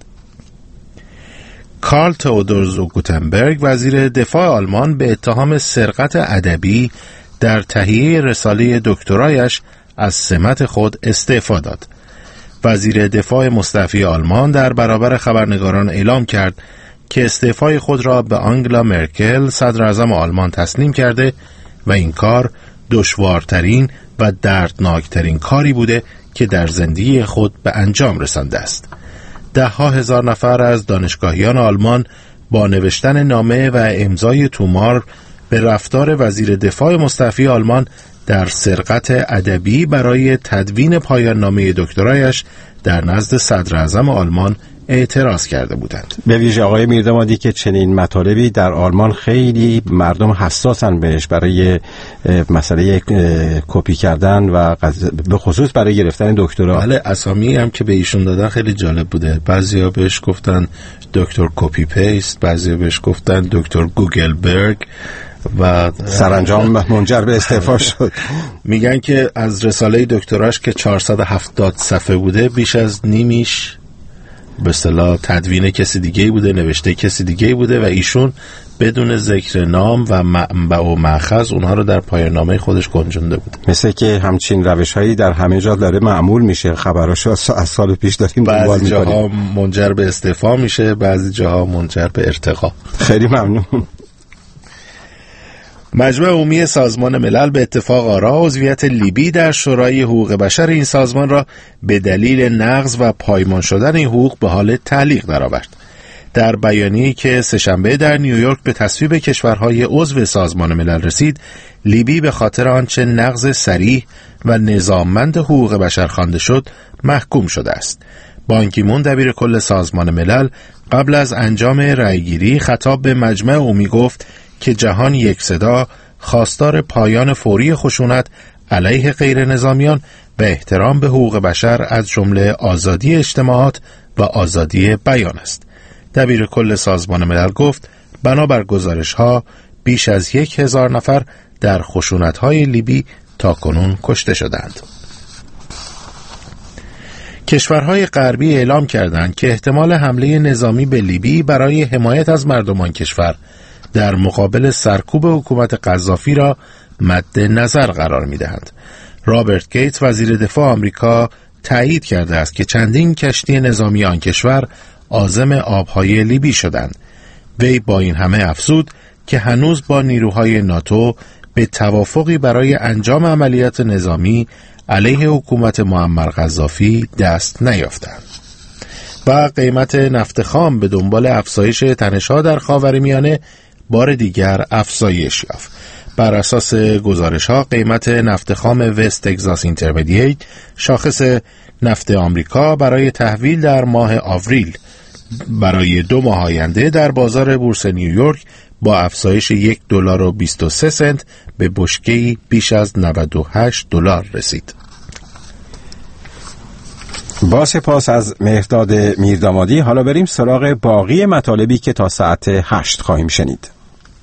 Speaker 3: کارل تئودور زوگوتنبرگ وزیر دفاع آلمان به اتهام سرقت ادبی در تهیه رساله دکترایش از سمت خود استعفا داد. وزیر دفاع مستعفی آلمان در برابر خبرنگاران اعلام کرد که استعفای خود را به آنگلا مرکل صدر اعظم آلمان تسلیم کرده و این کار دشوارترین و دردناکترین کاری بوده که در زندگی خود به انجام رسانده است. 10,000 نفر از دانشگاهیان آلمان با نوشتن نامه و امضای تومار به رفتار وزیر دفاع مستعفی آلمان در سرقت ادبی برای تدوین پایان نامه دکترایش در نزد صدر اعظم آلمان اعتراض کرده بودند.
Speaker 2: به ویژه آقای میردامادی که چنین مطالبی در آلمان خیلی مردم حساسن بهش برای مسئله کپی کردن و به خصوص برای گرفتن دکترا.
Speaker 3: بله، اسامی هم که به ایشون دادن خیلی جالب بوده. بعضیا بهش گفتن دکتر کپی پیست، بعضیا بهش گفتن دکتر گوگل برگ و
Speaker 2: سرانجام منجر به استعفا شد.
Speaker 3: میگن که از رساله دکتراش که 470 صفحه بوده بیش از نیمیش به اصطلاح تدوین کسی دیگه بوده، نوشته کسی دیگه بوده و ایشون بدون ذکر نام و منبع و مأخذ اونها رو در پایان نامه خودش گنجونده بود.
Speaker 2: مثل که همچین روش‌هایی در همه جا داره معمول میشه. خبراشو از سال پیش داریم دنبال می‌کنیم.
Speaker 3: بعضی جاها منجر به استعفا میشه، بعضی جاها منجر به ارتقا.
Speaker 2: خیلی ممنون.
Speaker 3: مجمع عمومی سازمان ملل به اتفاق آرا عضویت لیبی در شورای حقوق بشر این سازمان را به دلیل نقض و پایمان شدن این حقوق به حال تعلیق درآورد. در بیانیه‌ای که سه‌شنبه در نیویورک به تصویب کشورهای عضو سازمان ملل رسید، لیبی به خاطر آنچه نقض صریح و نظاممند حقوق بشر خوانده شد محکوم شده است. بان کی مون دبیر کل سازمان ملل قبل از انجام رأیگیری خطاب به مجمع عمومی گفت که جهان یک صدا خواستار پایان فوری خشونت علیه غیر نظامیان و احترام به حقوق بشر از جمله آزادی اجتماعات و آزادی بیان است. دبیر کل سازمان ملل گفت بنابر گزارش‌ها بیش از 1,000 نفر در خشونت‌های لیبی تاکنون کشته شدند. کشورهای غربی اعلام کردند که احتمال حمله نظامی به لیبی برای حمایت از مردمان کشور در مقابل سرکوب حکومت قذافی را مد نظر قرار می‌دهند. رابرت گیتس وزیر دفاع آمریکا تایید کرده است که چندین کشتی نظامی آن کشور عازم آبهای لیبی شدند. وی با این همه افزود که هنوز با نیروهای ناتو به توافقی برای انجام عملیات نظامی علیه حکومت معمر قذافی دست نیافتند. و قیمت نفت خام به دنبال افزایش تنش‌ها در خاورمیانه بار دیگر افزایش یافت. بر اساس گزارش‌ها قیمت نفت خام وست تگزاس اینترمدییت شاخص نفت آمریکا برای تحویل در ماه آوریل برای 2 ماه آینده در بازار بورس نیویورک با افزایش $1.23 به بشکه‌ای بیش از $98 رسید.
Speaker 2: با سپاس از مهرداد میردامادی. حالا بریم سراغ باقی مطالبی که تا ساعت 8 خواهیم شنید.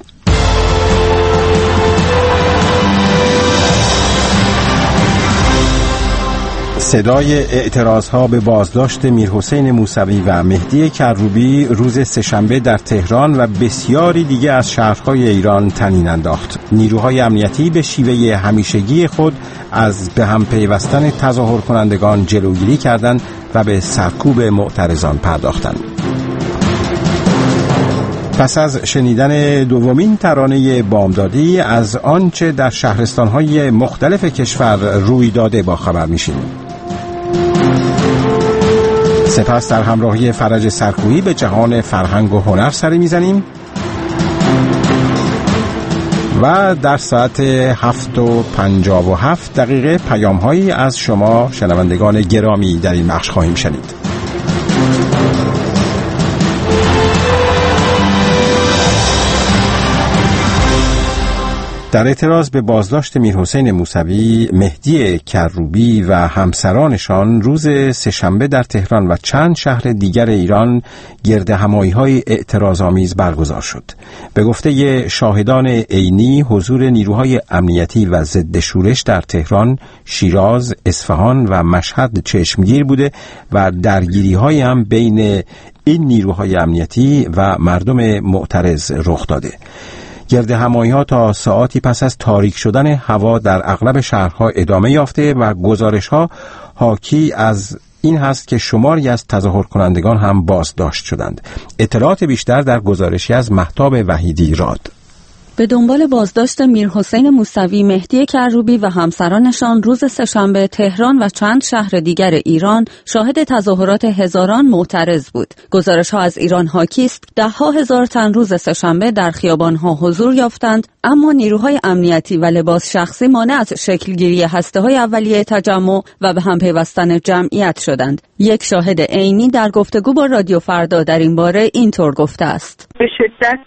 Speaker 2: صدای اعتراضها به بازداشت میرحسین موسوی و مهدی کروبی روز سه‌شنبه در تهران و بسیاری دیگه از شهرهای ایران طنین انداخت. نیروهای امنیتی به شیوه همیشگی خود از به هم پیوستن تظاهر کنندگان جلوگیری کردند و به سرکوب معترضان پرداختند. پس از شنیدن دومین ترانه بامدادی از آنچه در شهرستان‌های مختلف کشور روی داده با خبر میشیم. سپس در همراهی فرج سرکویی به جهان فرهنگ و هنر سری میزنیم و در ساعت 7:57 پیام‌هایی از شما شنوندگان گرامی در این بخش خواهیم شنید. در اعتراض به بازداشت میرحسین موسوی، مهدی کروبی و همسرانشان روز سه‌شنبه در تهران و چند شهر دیگر ایران گردهمایی‌های اعتراض‌آمیز برگزار شد. به گفته شاهدان عینی، حضور نیروهای امنیتی و ضد شورش در تهران، شیراز، اصفهان و مشهد چشمگیر بوده و درگیری‌های هم بین این نیروهای امنیتی و مردم معترض رخ داده. گردهمایی‌ها تا ساعتی پس از تاریک شدن هوا در اغلب شهرها ادامه یافته و گزارش‌ها حاکی از این هست که شماری از تظاهر کنندگان هم بازداشت شدند. اطلاعات بیشتر در گزارشی از مهتاب وحیدی راد.
Speaker 14: به دنبال بازداشت میرحسین موسوی، مهدی کروبی و همسرانشان روز سه‌شنبه تهران و چند شهر دیگر ایران شاهد تظاهرات هزاران معترض بود. گزارش‌ها از ایران حاکی است 10,000 تن روز سه‌شنبه در خیابان‌ها حضور یافتند، اما نیروهای امنیتی و لباس شخصی مانع از شکلگیری هسته‌های اولیه تجمع و به هم پیوستن جمعیت شدند. یک شاهد عینی در گفتگو با رادیو فردا در این باره اینطور گفته است:
Speaker 15: به شدت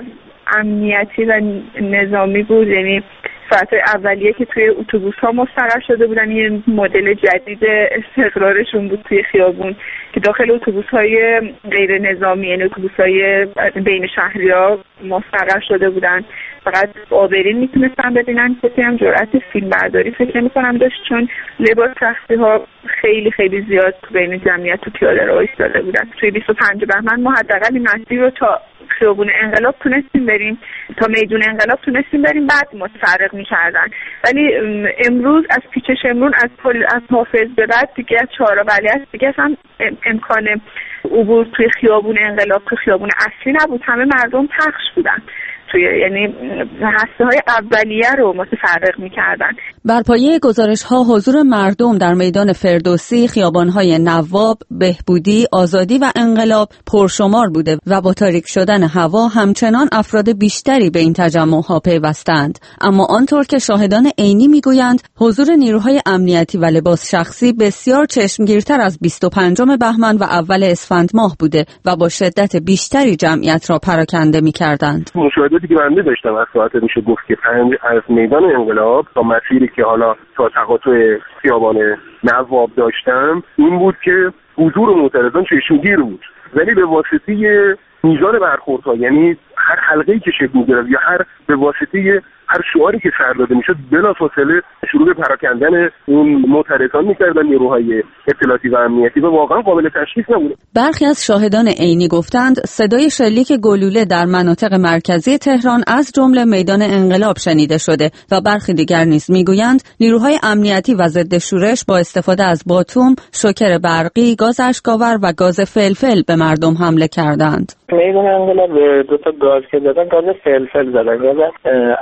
Speaker 15: امنیتی و نظامی بود، یعنی ساعت‌های اولیه که توی اتوبوس‌ها مستقر شده بودن، یه مدل جدید استقرارشون بود توی خیابون که داخل اتوبوس‌های غیر نظامی، یعنی اتوبوس‌های بین شهری‌ها مستقر شده بودن. فقط آبرین میتونستن ببینن، کسی هم جرأت فیلم برداری فکر نمی‌کنم داشت، چون لباس شخصی‌ها خیلی خیلی زیاد تو بین جمعیت تو پیاده‌رو ایستاده بودن. توی 25 بهمن ما حداقل این مسیر رو تا خیابون انقلاب تونستیم بریم، تا میدون انقلاب تونستیم بریم، بعد متفرق می‌کردن. ولی امروز از پیچ شمرون از حافظ به بعد دیگه از چهارراه ولیعصر دیگه هم امکان عبور توی خیابون انقلاب تو خیابون اصلی نبود، همه مردم پخش بودن، یعنی هسته‌های اولیه رو متفرق می‌کردن.
Speaker 14: بر پایه گزارش‌ها حضور مردم در میدان فردوسی، خیابان‌های نواب، بهبودی، آزادی و انقلاب پرشمار بوده و با تاریک شدن هوا همچنان افراد بیشتری به این تجمع‌ها پیوستند. اما آنطور که شاهدان عینی می‌گویند، حضور نیروهای امنیتی و لباس شخصی بسیار چشمگیرتر از 25 بهمن و اول اسفند ماه بوده و با شدت بیشتری جمعیت را پراکنده می‌کردند.
Speaker 16: که من داشتم از ساعت میشه گفت که 5 از میدان انقلاب تا مسیری که حالا تا تقاطع خیابان نواب داشتم، این بود که حضور معترضان چشمگیر بود، ولی به واسطه میزان برخوردها، یعنی هر حلقه‌ای که شکل می‌گرفت یا به واسطه هر شعاری که سر داده میشد، بلافاصله شروع به پراکندن اون معترضان می‌کردن نیروهای اطلاعاتی و امنیتی و واقعا قابل تشخیص نبود.
Speaker 14: برخی از شاهدان عینی گفتند صدای شلیک گلوله در مناطق مرکزی تهران از جمله میدان انقلاب شنیده شده و برخی دیگر نیز میگویند نیروهای امنیتی و ضد شورش با استفاده از باتوم، شوکر برقی، گاز اشک‌آور و گاز فلفل به مردم حمله کردند.
Speaker 17: میدان انقلاب 2 تا گاز که زدن، گاز فلفل زدن، گاز اشک‌آور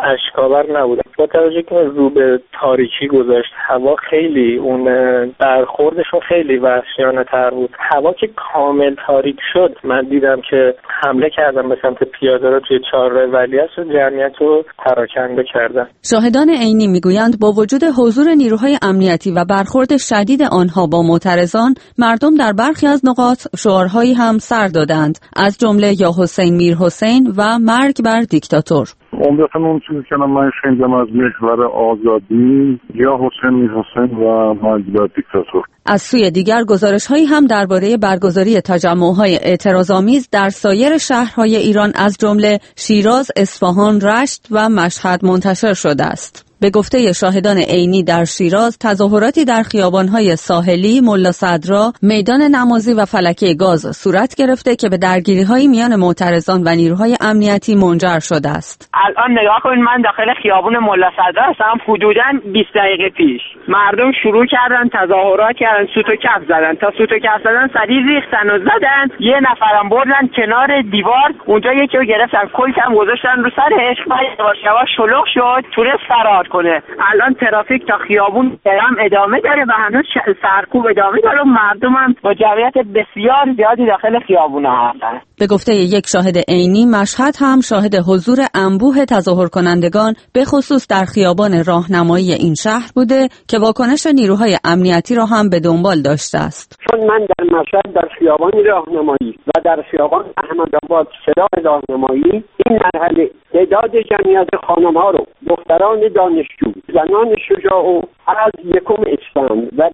Speaker 12: تکاور نبود. با توجه که رو به تاریکی گذاشت، هوا خیلی اون برخوردشون خیلی وحشیانه تر بود. هوا که کامل تاریک شد، من دیدم که حمله کردن به سمت پیاده رو توی چهارراه ولیعصر و جمعیت رو پراکنده کردن.
Speaker 14: شاهدان عینی میگویند با وجود حضور نیروهای امنیتی و برخورد شدید آنها با معترضان، مردم در برخی از نقاط شعارهایی هم سر دادند، از جمله یا حسین میر حسین و مرگ بر دیکتاتور.
Speaker 16: عمدتاً اون چیزی که من شنیدم از محور آزادی یا حسین میر حسین و مرگ بر دیکتاتور.
Speaker 14: از سوی دیگر گزارش‌هایی هم درباره برگزاری تجمع‌های اعتراض‌آمیز در سایر شهرهای ایران از جمله شیراز، اصفهان، رشت و مشهد منتشر شده است. به گفته شاهدان عینی در شیراز، تظاهراتی در خیابان‌های ساحلی، ملا صدرا، میدان نمازی و فلکه گاز صورت گرفته که به درگیری‌های میان معترضان و نیروهای امنیتی منجر شده است.
Speaker 17: الان نگاه کنید، من داخل خیابون ملا صدرا هستم. حدوداً 20 دقیقه پیش مردم شروع کردن تظاهرات کردن، سوت و کف زدن. تا سوت و کف زدن سریع ریختن و زدن. یه نفرم بردن کنار دیوار، اونجا یکی رو گرفتن، کلت هم گذاشتن رو سرش. یواش یواش شلوغ شد، تونست فرار کنه. الان ترافیک تا خیابون هم ادامه داره و هنوز سرکوب ادامه داره و مردم هم با جمعیت بسیار زیادی داخل خیابون هستن.
Speaker 14: به گفته یک شاهد عینی، مشهد هم شاهد حضور انبوه تظاهر کنندگان به خصوص در خیابان راهنمایی این شهر بوده که واکنش نیروهای امنیتی را هم به دنبال داشته است.
Speaker 18: چون من در مشهد در خیابان راهنمایی و در خیابان احمدآباد صلاح راهنمایی این مرحله تعداد جمعیت خانم‌ها رو، دختران دانشجو، زنان شجاع و از 1 اسفند و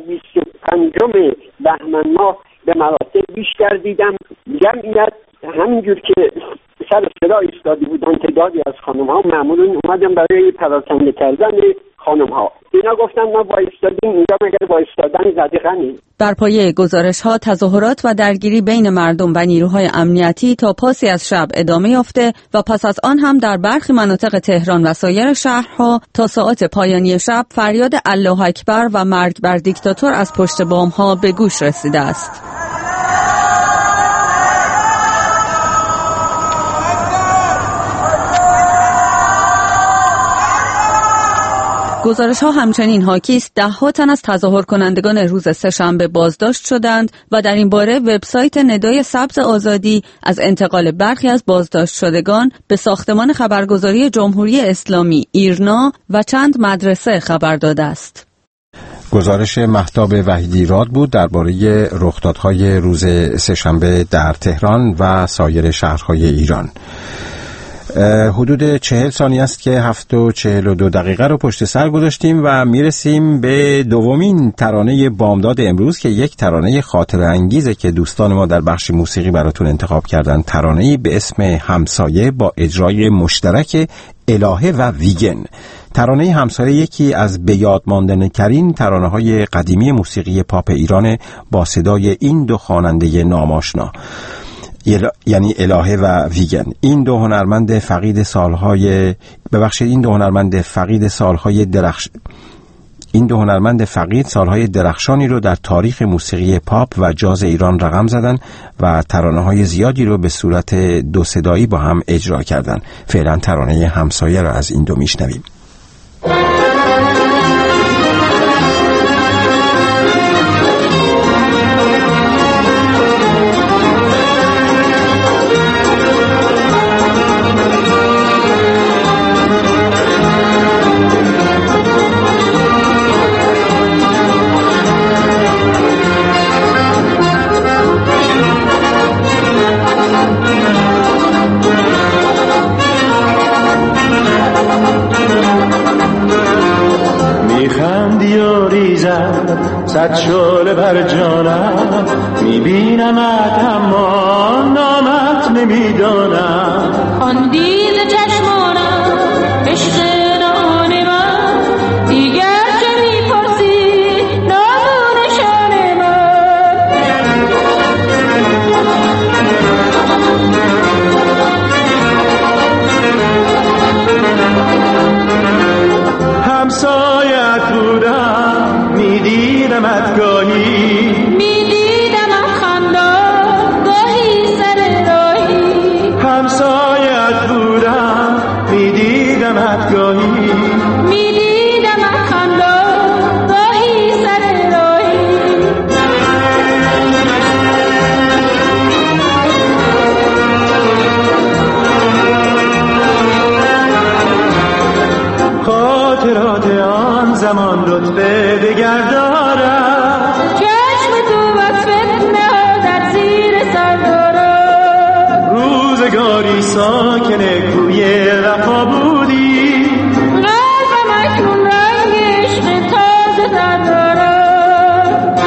Speaker 18: 25 بهمن ماه به مراتب بیشتر دیدم. جمعیت همینجور که سر صدا ایستاده بودن، تعدادی از خانم‌ها معمولاً اومدن برای پراکنده کردن خانم‌ها. اینا گفتن ما وایستادیم اینجا، مگر وایستادن زدیقنی.
Speaker 14: بر پایه گزارش‌ها، تظاهرات و درگیری بین مردم و نیروهای امنیتی تا پاسی از شب ادامه یافته و پس از آن هم در برخی مناطق تهران و سایر شهرها تا ساعات پایانی شب فریاد الله اکبر و مرگ بر دیکتاتور از پشت بام‌ها به گوش رسیده است. گزارش‌ها همچنین حاکی است 10 تن از تظاهر کنندگان روز سه‌شنبه بازداشت شدند و در این باره وبسایت ندای سبز آزادی از انتقال برخی از بازداشت شدگان به ساختمان خبرگزاری جمهوری اسلامی ایرنا و چند مدرسه خبر داده است.
Speaker 2: گزارش مهتاب وحیدی راد بود درباره رخدادهای روز سه‌شنبه در تهران و سایر شهرهای ایران. حدود 40 ثانیه است که 7:42 رو پشت سر گذاشتیم و میرسیم به دومین ترانه بامداد امروز که یک ترانه خاطره انگیزه که دوستان ما در بخش موسیقی براتون انتخاب کردن. ترانه‌ای به اسم همسایه با اجرای مشترک الهه و ویگن. ترانه همسایه یکی از به یاد ماندنی‌ترین ترانه‌های قدیمی موسیقی پاپ ایران با صدای این دو خواننده ناماشنا، یعنی الهه و ویگن. این دو هنرمند فقید سالهای درخشانی رو در تاریخ موسیقی پاپ و جاز ایران رقم زدن و ترانه‌های زیادی رو به صورت 2 صدایی با هم اجرا کردن. فعلا ترانه همسایه رو از این دو میشنویم.
Speaker 9: صد شعله بر جانم میبینمت اما نامت نمیدانم.
Speaker 19: آن دید چشمانم عشق نان من دیگر چه میپرسی نام نشان
Speaker 9: من. همسایت بودم میدیدمت گاهی،
Speaker 19: میدیدمت خندان گاهی سر راهی.
Speaker 9: همسایت بودم میدیدمت گاهی ساکن کوی وفا بودی،
Speaker 19: قلبم اکنون رنگ عشق تازه در دارد.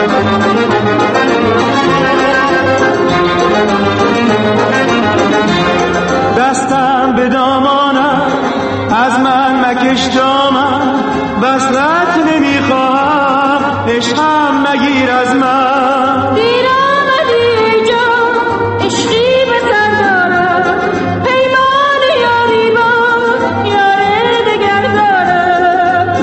Speaker 9: دستم به دامانم از من مکش دامن، وصلت نمیخواهم عشقم مگیر از من.
Speaker 19: دیر آمدی ای جان عشقی به سر دارد، پیمان یاری با یار دگر دارد.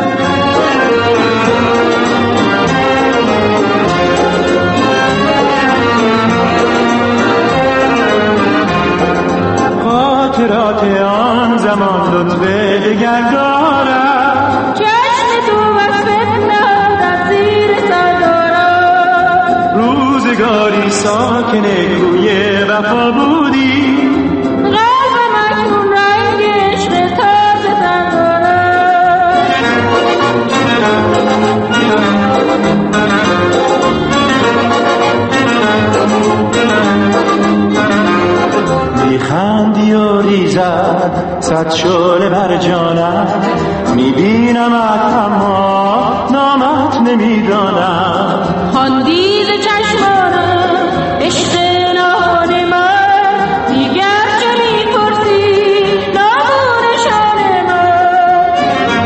Speaker 9: خاطرات آن زمان لطف دگر دارد،
Speaker 19: چشم تو وصفت نه در زیر سر دارد.
Speaker 9: روزگاری ساکن کوی وفا بودی،
Speaker 19: قلبم اکنون رنگ عشق تازه در دارد.
Speaker 9: میخندی و ریزد صد شعله بر جانم، میبینمت اما نامت نمیدانم.
Speaker 19: خواندی ز چشمانم عشق نهان من، دیگر چه میپرسی نام و نشان من.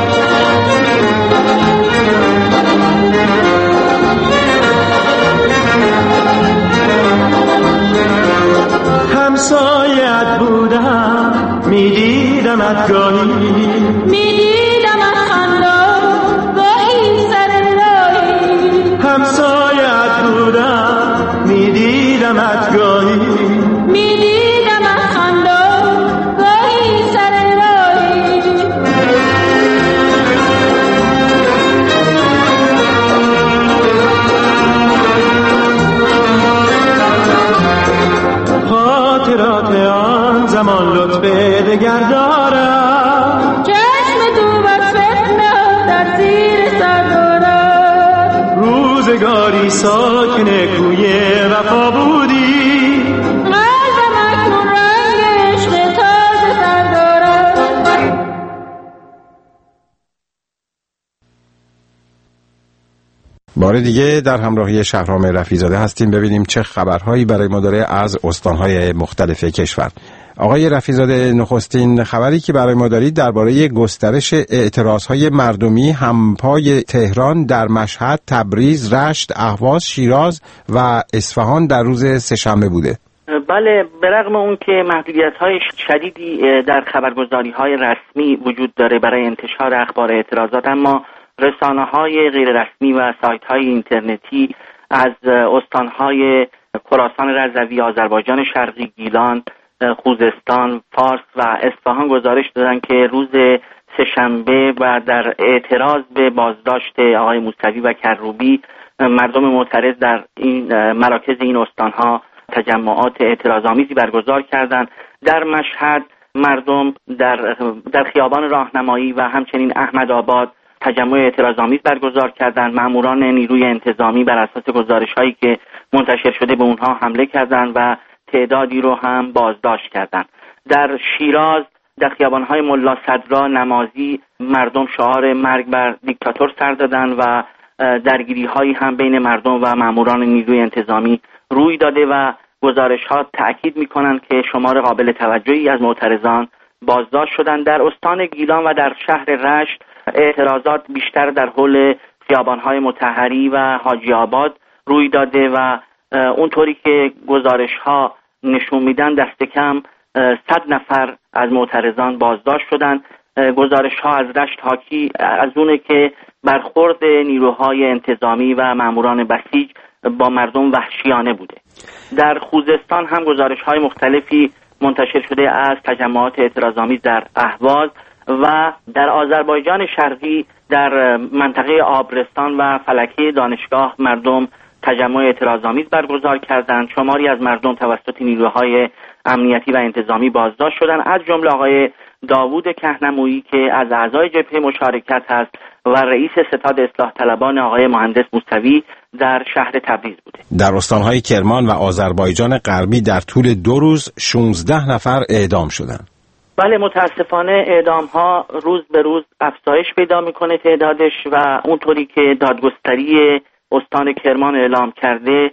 Speaker 9: همسایت بودم میدیدمت گاهی،
Speaker 19: میدیدمت خندان گاهی سر راهی.
Speaker 9: همسایت بودم میدیدمت گاهی،
Speaker 19: میدیدمت خندان گاهی سر راهی.
Speaker 9: خاطرات آن زمان لطف دگر دارد،
Speaker 19: چشم تو وصفت نه در زیر سر دارد.
Speaker 9: روزگاری ساکن کوی وفا بودی،
Speaker 19: قلبم اکنون رنگ عشق تازه در دارد.
Speaker 2: بار دیگه در همراهی شهرام رفیع‌زاده هستیم. ببینیم چه خبرهایی برای ما داره از استانهای مختلف کشور. آقای رفیع‌زاده، نخستین خبری که برای ما دارید درباره گسترش اعتراضهای مردمی همپای تهران در مشهد، تبریز، رشت، اهواز، شیراز و اصفهان در روز سه‌شنبه بوده.
Speaker 10: بله، به رغم اون که محدودیت‌های شدیدی در خبرگزاری‌های رسمی وجود داره برای انتشار اخبار اعتراضات، اما رسانه‌های غیر رسمی و سایت‌های اینترنتی از استان‌های خراسان رضوی، آذربایجان شرقی، گیلان، خوزستان، فارس و اصفهان گزارش دادن که روز سه‌شنبه و در اعتراض به بازداشت آقای موسوی و کروبی، مردم معترض در این مراکز این استان‌ها تجمعات اعتراض‌آمیزی برگزار کردند. در مشهد مردم در خیابان راهنمایی و همچنین احمدآباد تجمع اعتراض‌آمیز برگزار کردند. ماموران نیروی انتظامی بر اساس گزارش‌هایی که منتشر شده به اونها حمله کردند و تعدادی رو هم بازداشت کردند. در شیراز در خیابان‌های ملا صدرا نمازی مردم شعار مرگ بر دیکتاتور سر دادند و درگیری‌هایی هم بین مردم و ماموران نیروی انتظامی روی داده و گزارش‌ها تأکید می‌کنند که شمار قابل توجهی از معترضان بازداشت شدند. در استان گیلان و در شهر رشت اعتراضات بیشتر در حول خیابان‌های مطهری و حاجی آباد روی داده و اونطوری که گزارش‌ها نشون میدن دست کم 100 نفر از معترضان بازداشت شدند. گزارش‌ها از رشت حاکی از اونه که برخورد نیروهای انتظامی و ماموران بسیج با مردم وحشیانه بوده. در خوزستان هم گزارش‌های مختلفی منتشر شده از تجمعات اعتراض‌آمیز در اهواز و در آذربایجان شرقی در منطقه آبرستان و فلکه دانشگاه مردم تجمع اعتراض‌آمیز برگزار کردند. شماری از مردم توسط نیروهای امنیتی و انتظامی بازداشت شدند، از جمله آقای داوود کهنمویی که از اعضای جبهه مشارکت هست و رئیس ستاد اصلاح طلبان آقای مهندس موسوی در شهر تبریز بوده.
Speaker 2: در استانهای کرمان و آذربایجان غربی در طول 2 روز 16 نفر اعدام شدند.
Speaker 10: بله، متاسفانه اعدام ها روز به روز افزایش پیدا میکنه تعدادش و اونطوری که دادگستری استان کرمان اعلام کرده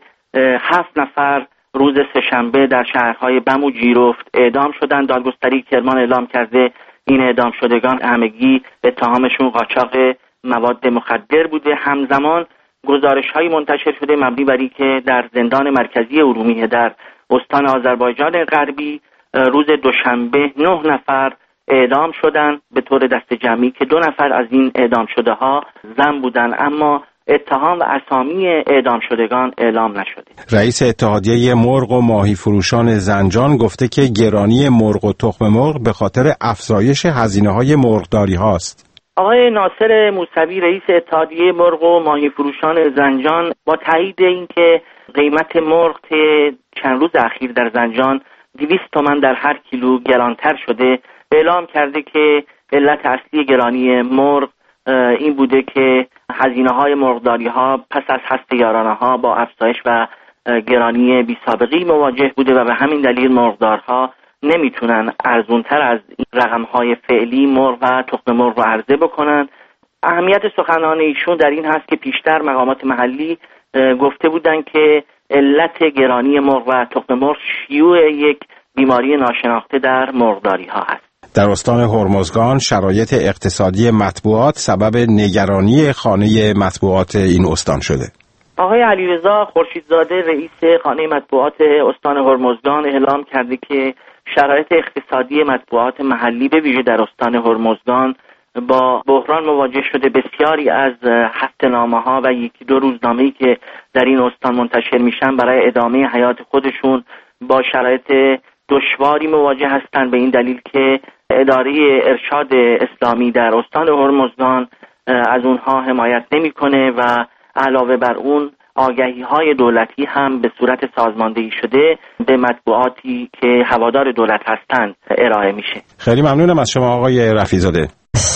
Speaker 10: 7 نفر روز سه‌شنبه در شهرهای بم و جیرفت اعدام شدن. دادگستری کرمان اعلام کرده این اعدام شدگان همگی اتهامشون قاچاق مواد مخدر بوده. همزمان گزارش‌های منتشر شده مبنی بر اینکه در زندان مرکزی ارومیه در استان آذربایجان غربی روز دوشنبه 9 نفر اعدام شدن به طور دست جمعی که 2 نفر از این اعدام شده ها زن بودن، اما اتهام و اسامی اعدام شدگان اعلام نشده.
Speaker 2: رئیس اتحادیه مرغ و ماهی فروشان زنجان گفته که گرانی مرغ و تخم مرغ به خاطر افزایش هزینه‌های مرغداری هاست.
Speaker 10: آقای ناصر موسوی رئیس اتحادیه مرغ و ماهی فروشان زنجان با تایید اینکه قیمت مرغ چند روز اخیر در زنجان 200 تومان در هر کیلو گرانتر شده، اعلام کرده که علت اصلی گرانی مرغ این بوده که هزینه‌های مرغداری ها پس از حذف یارانه ها با افزایش و گرانی بی سابقه‌ای مواجه بوده و به همین دلیل مرغدارها نمیتونن ارزونتر از این رقم‌های فعلی مرغ و تخم مرغ رو عرضه بکنن. اهمیت سخنان ایشون در این هست که پیشتر مقامات محلی گفته بودن که علت گرانی مرغ و تخم مرغ شیوع یک بیماری ناشناخته در مرغداری ها هست.
Speaker 2: در استان هرمزگان شرایط اقتصادی مطبوعات سبب نگرانی خانه مطبوعات این استان شده.
Speaker 10: آقای علیرضا خورشیدزاده رئیس خانه مطبوعات استان هرمزگان اعلام کرده که شرایط اقتصادی مطبوعات محلی به ویژه در استان هرمزگان با بحران مواجه شده. بسیاری از هفته‌نامه‌ها و 1-2 روزنامه‌ای که در این استان منتشر میشن برای ادامه حیات خودشون با شرایط دشواری مواجه هستند، به این دلیل که اداره ارشاد اسلامی در استان هرمزگان از اونها حمایت نمی‌کنه و علاوه بر اون آگهی‌های دولتی هم به صورت سازماندهی شده به مطبوعاتی که هوادار دولت هستند ارائه میشه.
Speaker 2: خیلی ممنونم از شما آقای رفیع‌زاده.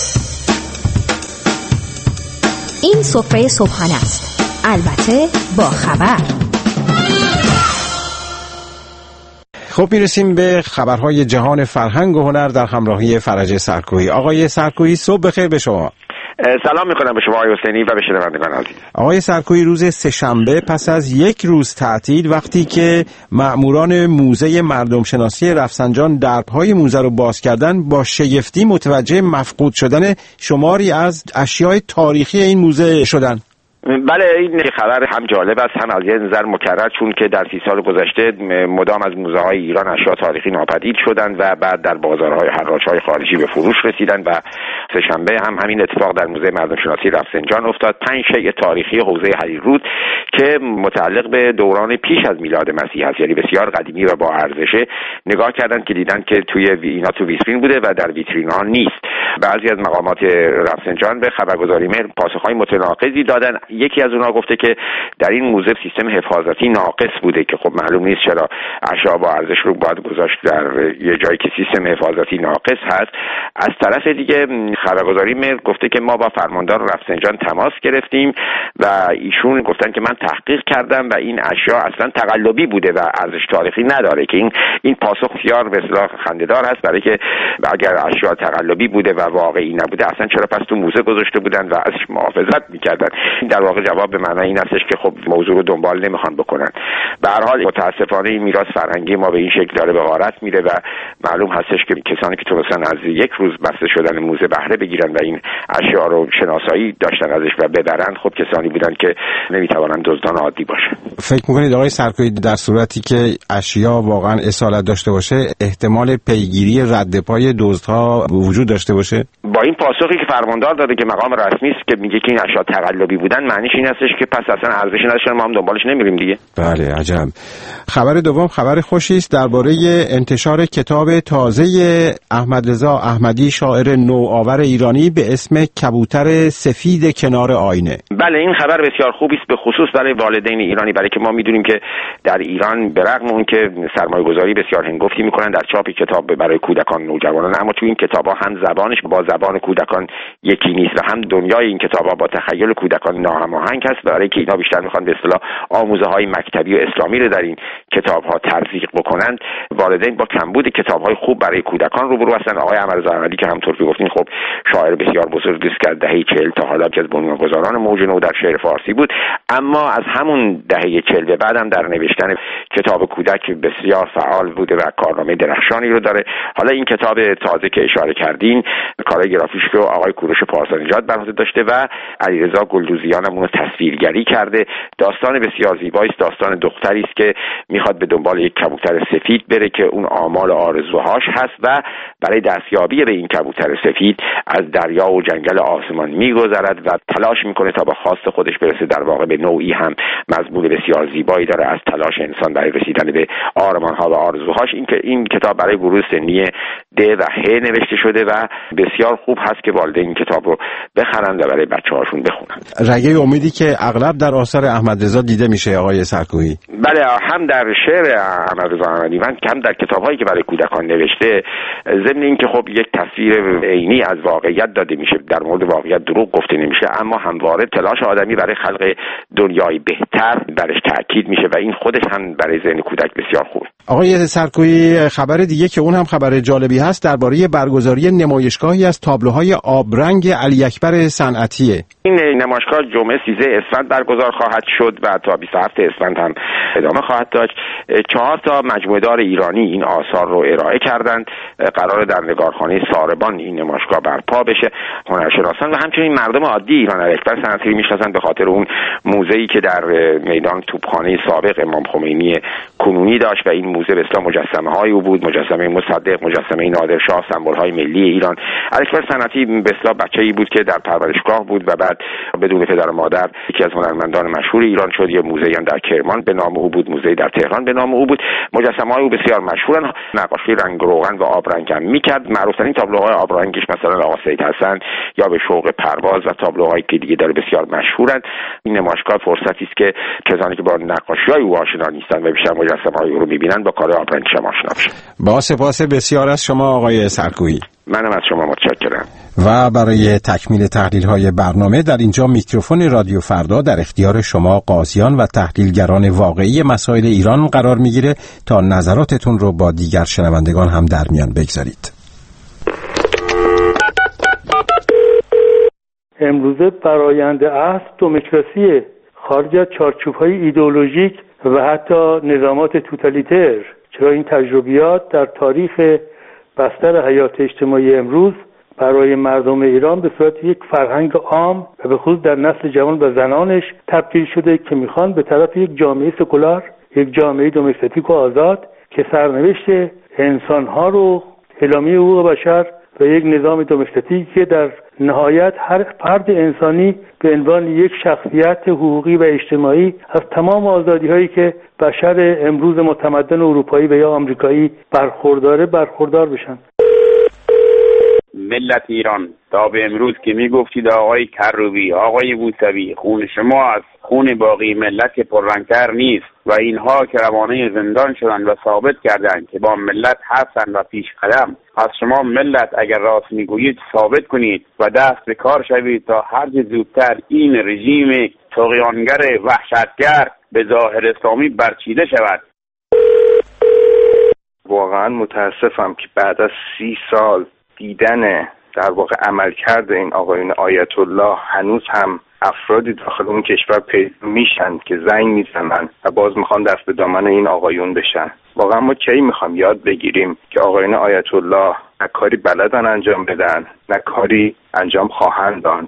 Speaker 7: این سفره صبحانه است، البته با خبر.
Speaker 2: خب میرسیم به خبرهای جهان فرهنگ و هنر در همراهی فرج سرکویی. آقای سرکویی صبح بخیر به شما.
Speaker 20: سلام میکنم به شما آقای حسینی و به شنوندگان عزیز.
Speaker 2: آقای سرکویی روز سه‌شنبه پس از 1 روز تعطیل وقتی که مأموران موزه مردم شناسی رفسنجان درب‌های موزه رو باز کردن با شگفتی متوجه مفقود شدن شماری از اشیاء تاریخی این موزه شدن.
Speaker 20: بله، این خبر هم جالب است هم از یه نظر مکرر، چون که در 30 سال گذشته مدام از موزه های ایران اشیاء تاریخی ناپدید شدند و بعد در بازارهای حراج‌های خارجی به فروش رسیدند و سه‌شنبه هم همین اتفاق در موزه مردم شناسی رفسنجان افتاد. 5 شیء تاریخی حوزه حریرود که متعلق به دوران پیش از میلاد مسیح است، یعنی بسیار قدیمی و با ارزشه، نگاه کردند که دیدن که اینا تو ویترین بوده و در ویترین ها نیست. بعضی از مقامات رفسنجان به خبرگزاری مهر پاسخ‌های متناقضی دادن. یکی از اونها گفته که در این موزه سیستم حفاظتی ناقص بوده که خب معلوم نیست چرا اشیاء با ارزش رو باید گذاشت در یه جایی که سیستم حفاظتی ناقص هست. از طرف دیگه خبرگزاری مهر گفته که ما با فرماندار رفسنجان تماس گرفتیم و ایشون گفتن که من تحقیق کردم و این اشیاء اصلا تقلبی بوده و ارزش تاریخی نداره، که این پاسخ بسیار به اصطلاح خنده‌دار هست، برای که اگر اشیاء تقلبی بوده و واقعی نبوده اصلا چرا پس تو موزه گذاشته بودن و ازش محافظت می‌کردن. در واقع جواب به معنای این هستش که خب موضوع رو دنبال نمیخوان بکنن. به هر حال متاسفانه این میراث فرهنگی ما به این شکل داره به غارت میره و معلوم هستش که کسانی که تونستن از 1 روز بسته شدن موزه بهره بگیرن و این اشیاء رو شناسایی داشتن ازش و ببرن، خب کسانی بودن که نمیتوانن دزدان عادی باشن.
Speaker 2: فکر میکنید آقای سرکویی در صورتی که اشیاء واقعا اصالت داشته باشه احتمال پیگیری رد پای دزدها وجود داشته باشه؟ باشه؟
Speaker 20: با این پاسخی که فرماندار داده که مقام رسمی است که میگه که این اشیاء تقلبی بودن، معنیش این هستش که پس اصلا ارزشی نداشتن، ما هم دنبالش نمیریم دیگه.
Speaker 2: بله، عجب. خبر دوم خبر خوشی است درباره انتشار کتاب تازه احمدرضا احمدی، شاعر نوآور ایرانی، به اسم کبوتر سفید کنار آینه.
Speaker 20: بله، این خبر بسیار خوبی است، به خصوص برای والدین ایرانی، برای که ما میدونیم که در ایران به رغم اون که سرمایه‌گذاری بسیار هنگفتی میکنن در چاپ کتاب برای کودکان نوجوانان، اما تو این کتاب‌ها هم زبانش با زبان کودکان یکی نیست و هم دنیای این کتاب‌ها با تخیل کودکان ناهماهنگ است، برای که اینا بیشتر میخوان به اصطلاح آموزه‌های مکتبی و اسلامی رو در این کتاب‌ها تزریق بکنند. والدین با کمبود کتاب‌های خوب برای کودکان روبرو هستند. آقای احمدرضا احمدی که همونطور که گفتین خب شاعر بسیار بزرگی است که از دهه 40 تا حالا از بنیانگذاران موج نو در شعر فارسی بود، اما از همون دهه 40 به بعد هم در نوشتن کتاب کودک بسیار فعال بوده و کارنامه درخشانی رو داره. حالا این کتاب تازه که اشاره کردین، کارهای گرافیک رو آقای کوروش پارسانجاد بر عهده داشته و علیرضا گلدوزیان هم اون رو تصویرگری کرده. داستان بسیار زیبایی است، داستان دختری است که میخواد به دنبال یک کبوتر سفید بره که اون آمال آرزوهاش هست و برای دستیابی به این کبوتر سفید از دریا و جنگل آسمان میگذرد و تلاش میکنه تا با خواست خودش برسه. در واقع به نوعی هم مضمون بسیار زیبایی داره از تلاش انسان برای رسیدن به آرمان‌ها و آرزوهاش. این کتاب برای گروه سنی د و ه نوشته شده و بسیار خوب هست که والدین این کتاب رو بخرند و برای بچه‌هاشون بخونن.
Speaker 2: رگه امیدی که اغلب در آثار احمدرضا دیده میشه آقای سرکویی.
Speaker 20: بله، هم در شعر احمدرضا احمدی و هم در کتاب‌هایی که برای کودکان نوشته، ضمن اینکه خب یک تصویر عینی از واقعیت داده میشه، در مورد واقعیت دروغ گفته نمیشه، اما همواره تلاش آدمی برای خلق دنیای بهتر درش تاکید میشه و این خودش هم برای ذهن کودک بسیار خوبه.
Speaker 2: آقای سرکویی، خبر دیگه که اون هم خبر جالبی هست درباره برگزاری نمایشگاهی از تابلوهای آبرنگ علی اکبر صنعتیه.
Speaker 20: این نمایشگاه جمعه 13 اسفند برگزار خواهد شد و تا 27 اسفند هم ادامه خواهد داشت. 4 تا مجموعه دار ایرانی این آثار رو ارائه کردند. قرار در نگارخانه ساربان این نمایشگاه برپا بشه. هنرشناسان و همچنین مردم عادی ایران علی اکبر صنعتی میشناسند به خاطر اون موزه‌ای که در میدان توپخانه سابق امام خمینی کنونی داشت و این موزه به اصطلاح مجسمه‌های او بود، مجسمه مصدق، مجسمه نادرشاه، سمبول‌های ملی ایران. علی اکبر صنعتی به اصطلاح بچه‌ای بود که در پرورشگاه بود و بعد بدون پدر و مادر یکی از هنرمندان مشهور ایران شد. یه موزه‌ای هم در کرمان به نام او بود، موزه‌ای در تهران به نام او بود. مجسمه‌های او بسیار مشهورن. نقاشی رنگ روغن و آبرنگ هم می‌کرد. معروف‌ترین تابلوهای آبرنگیش مثلا آقا سید حسن یا به شوق پرواز و تابلوهایی که دیگه داره بسیار مشهورن. این نمایشگاه فرصتی است که کسانی که با نقاشی‌های او آشنا نیستن و بیشتر مجسمه‌های او رو می‌بینن با کار آبرنگی آشنا بشن.
Speaker 2: با سپاس بسیار از شما آقای سرکویی.
Speaker 20: منم از شما متشکرم.
Speaker 2: و برای تکمیل تحلیل‌های برنامه در اینجا میکروفون رادیو فردا در اختیار شما قاضیان و تحلیلگران واقعی مسائل ایران قرار میگیره تا نظراتتون رو با دیگر شنوندگان هم در میان بگذارید.
Speaker 21: امروزه فرآیند عصر دموکراسی خارج از چارچوب‌های ایدئولوژیک و حتی نظامات توتالیتر، چرا این تجربیات در تاریخ بستر حیات اجتماعی امروز برای مردم ایران به صورت یک فرهنگ عام و به خصوص در نسل جوان و زنانش تبدیل شده که میخوان به طرف یک جامعه سکولار، یک جامعه دموکراتیک و آزاد که سرنوشت انسانها رو اعلامیه حقوق بشر و یک نظام دموکراتیک که در نهایت هر فرد انسانی به عنوان یک شخصیت حقوقی و اجتماعی از تمام آزادی‌هایی که بشر امروز متمدن اروپایی و یا آمریکایی برخوردار بشن.
Speaker 22: ملت ایران تا به امروز که میگفتید آقای کروبی، آقای موسوی، خون شما از خون باقی ملت پررنگتر نیست و اینها که روانه زندان شدند و ثابت کردند که با ملت هستند و پیش قدم. از شما ملت اگر راست میگویید ثابت کنید و دست به کار شوید تا هر چه زودتر این رژیم طغیانگر وحشتگر به ظاهر اسلامی برچیده شود.
Speaker 23: واقعا متاسفم که بعد از 30 سال دیدن در واقع عملکرد این آقایون آیت الله هنوز هم افرادی داخل اون کشور پیدا میشن که زنگ میزنن و باز میخوان دست به دامن این آقایون بشن. واقعا ما کی میخوام یاد بگیریم که آقایون آیت الله نه کاری بلدن انجام بدن نه کاری انجام خواهند داد.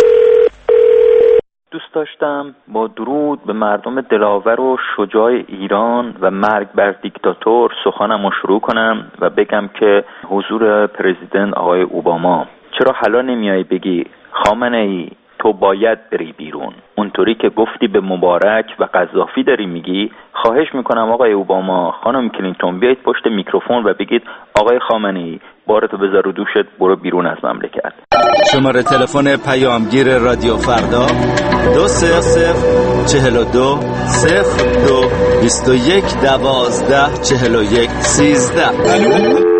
Speaker 24: دوست داشتم با درود به مردم دلاور و شجاع ایران و مرگ بر دیکتاتور سخنم رو شروع کنم و بگم که حضور پرزیدنت آقای اوباما چرا حالا نمیای بگی خامنه ای تو باید بری بیرون، اونطوری که گفتی به مبارک و قذافی داری میگی؟ خواهش میکنم آقای اوباما، خانم کلینتون، بیایید پشت میکروفون و بگید آقای خامنه ای بارتو بذار رو دوشت، برو بیرون از مملکت.
Speaker 1: شماره تلفن پیامگیر رادیو فردا 20042 02 21 12 41 13.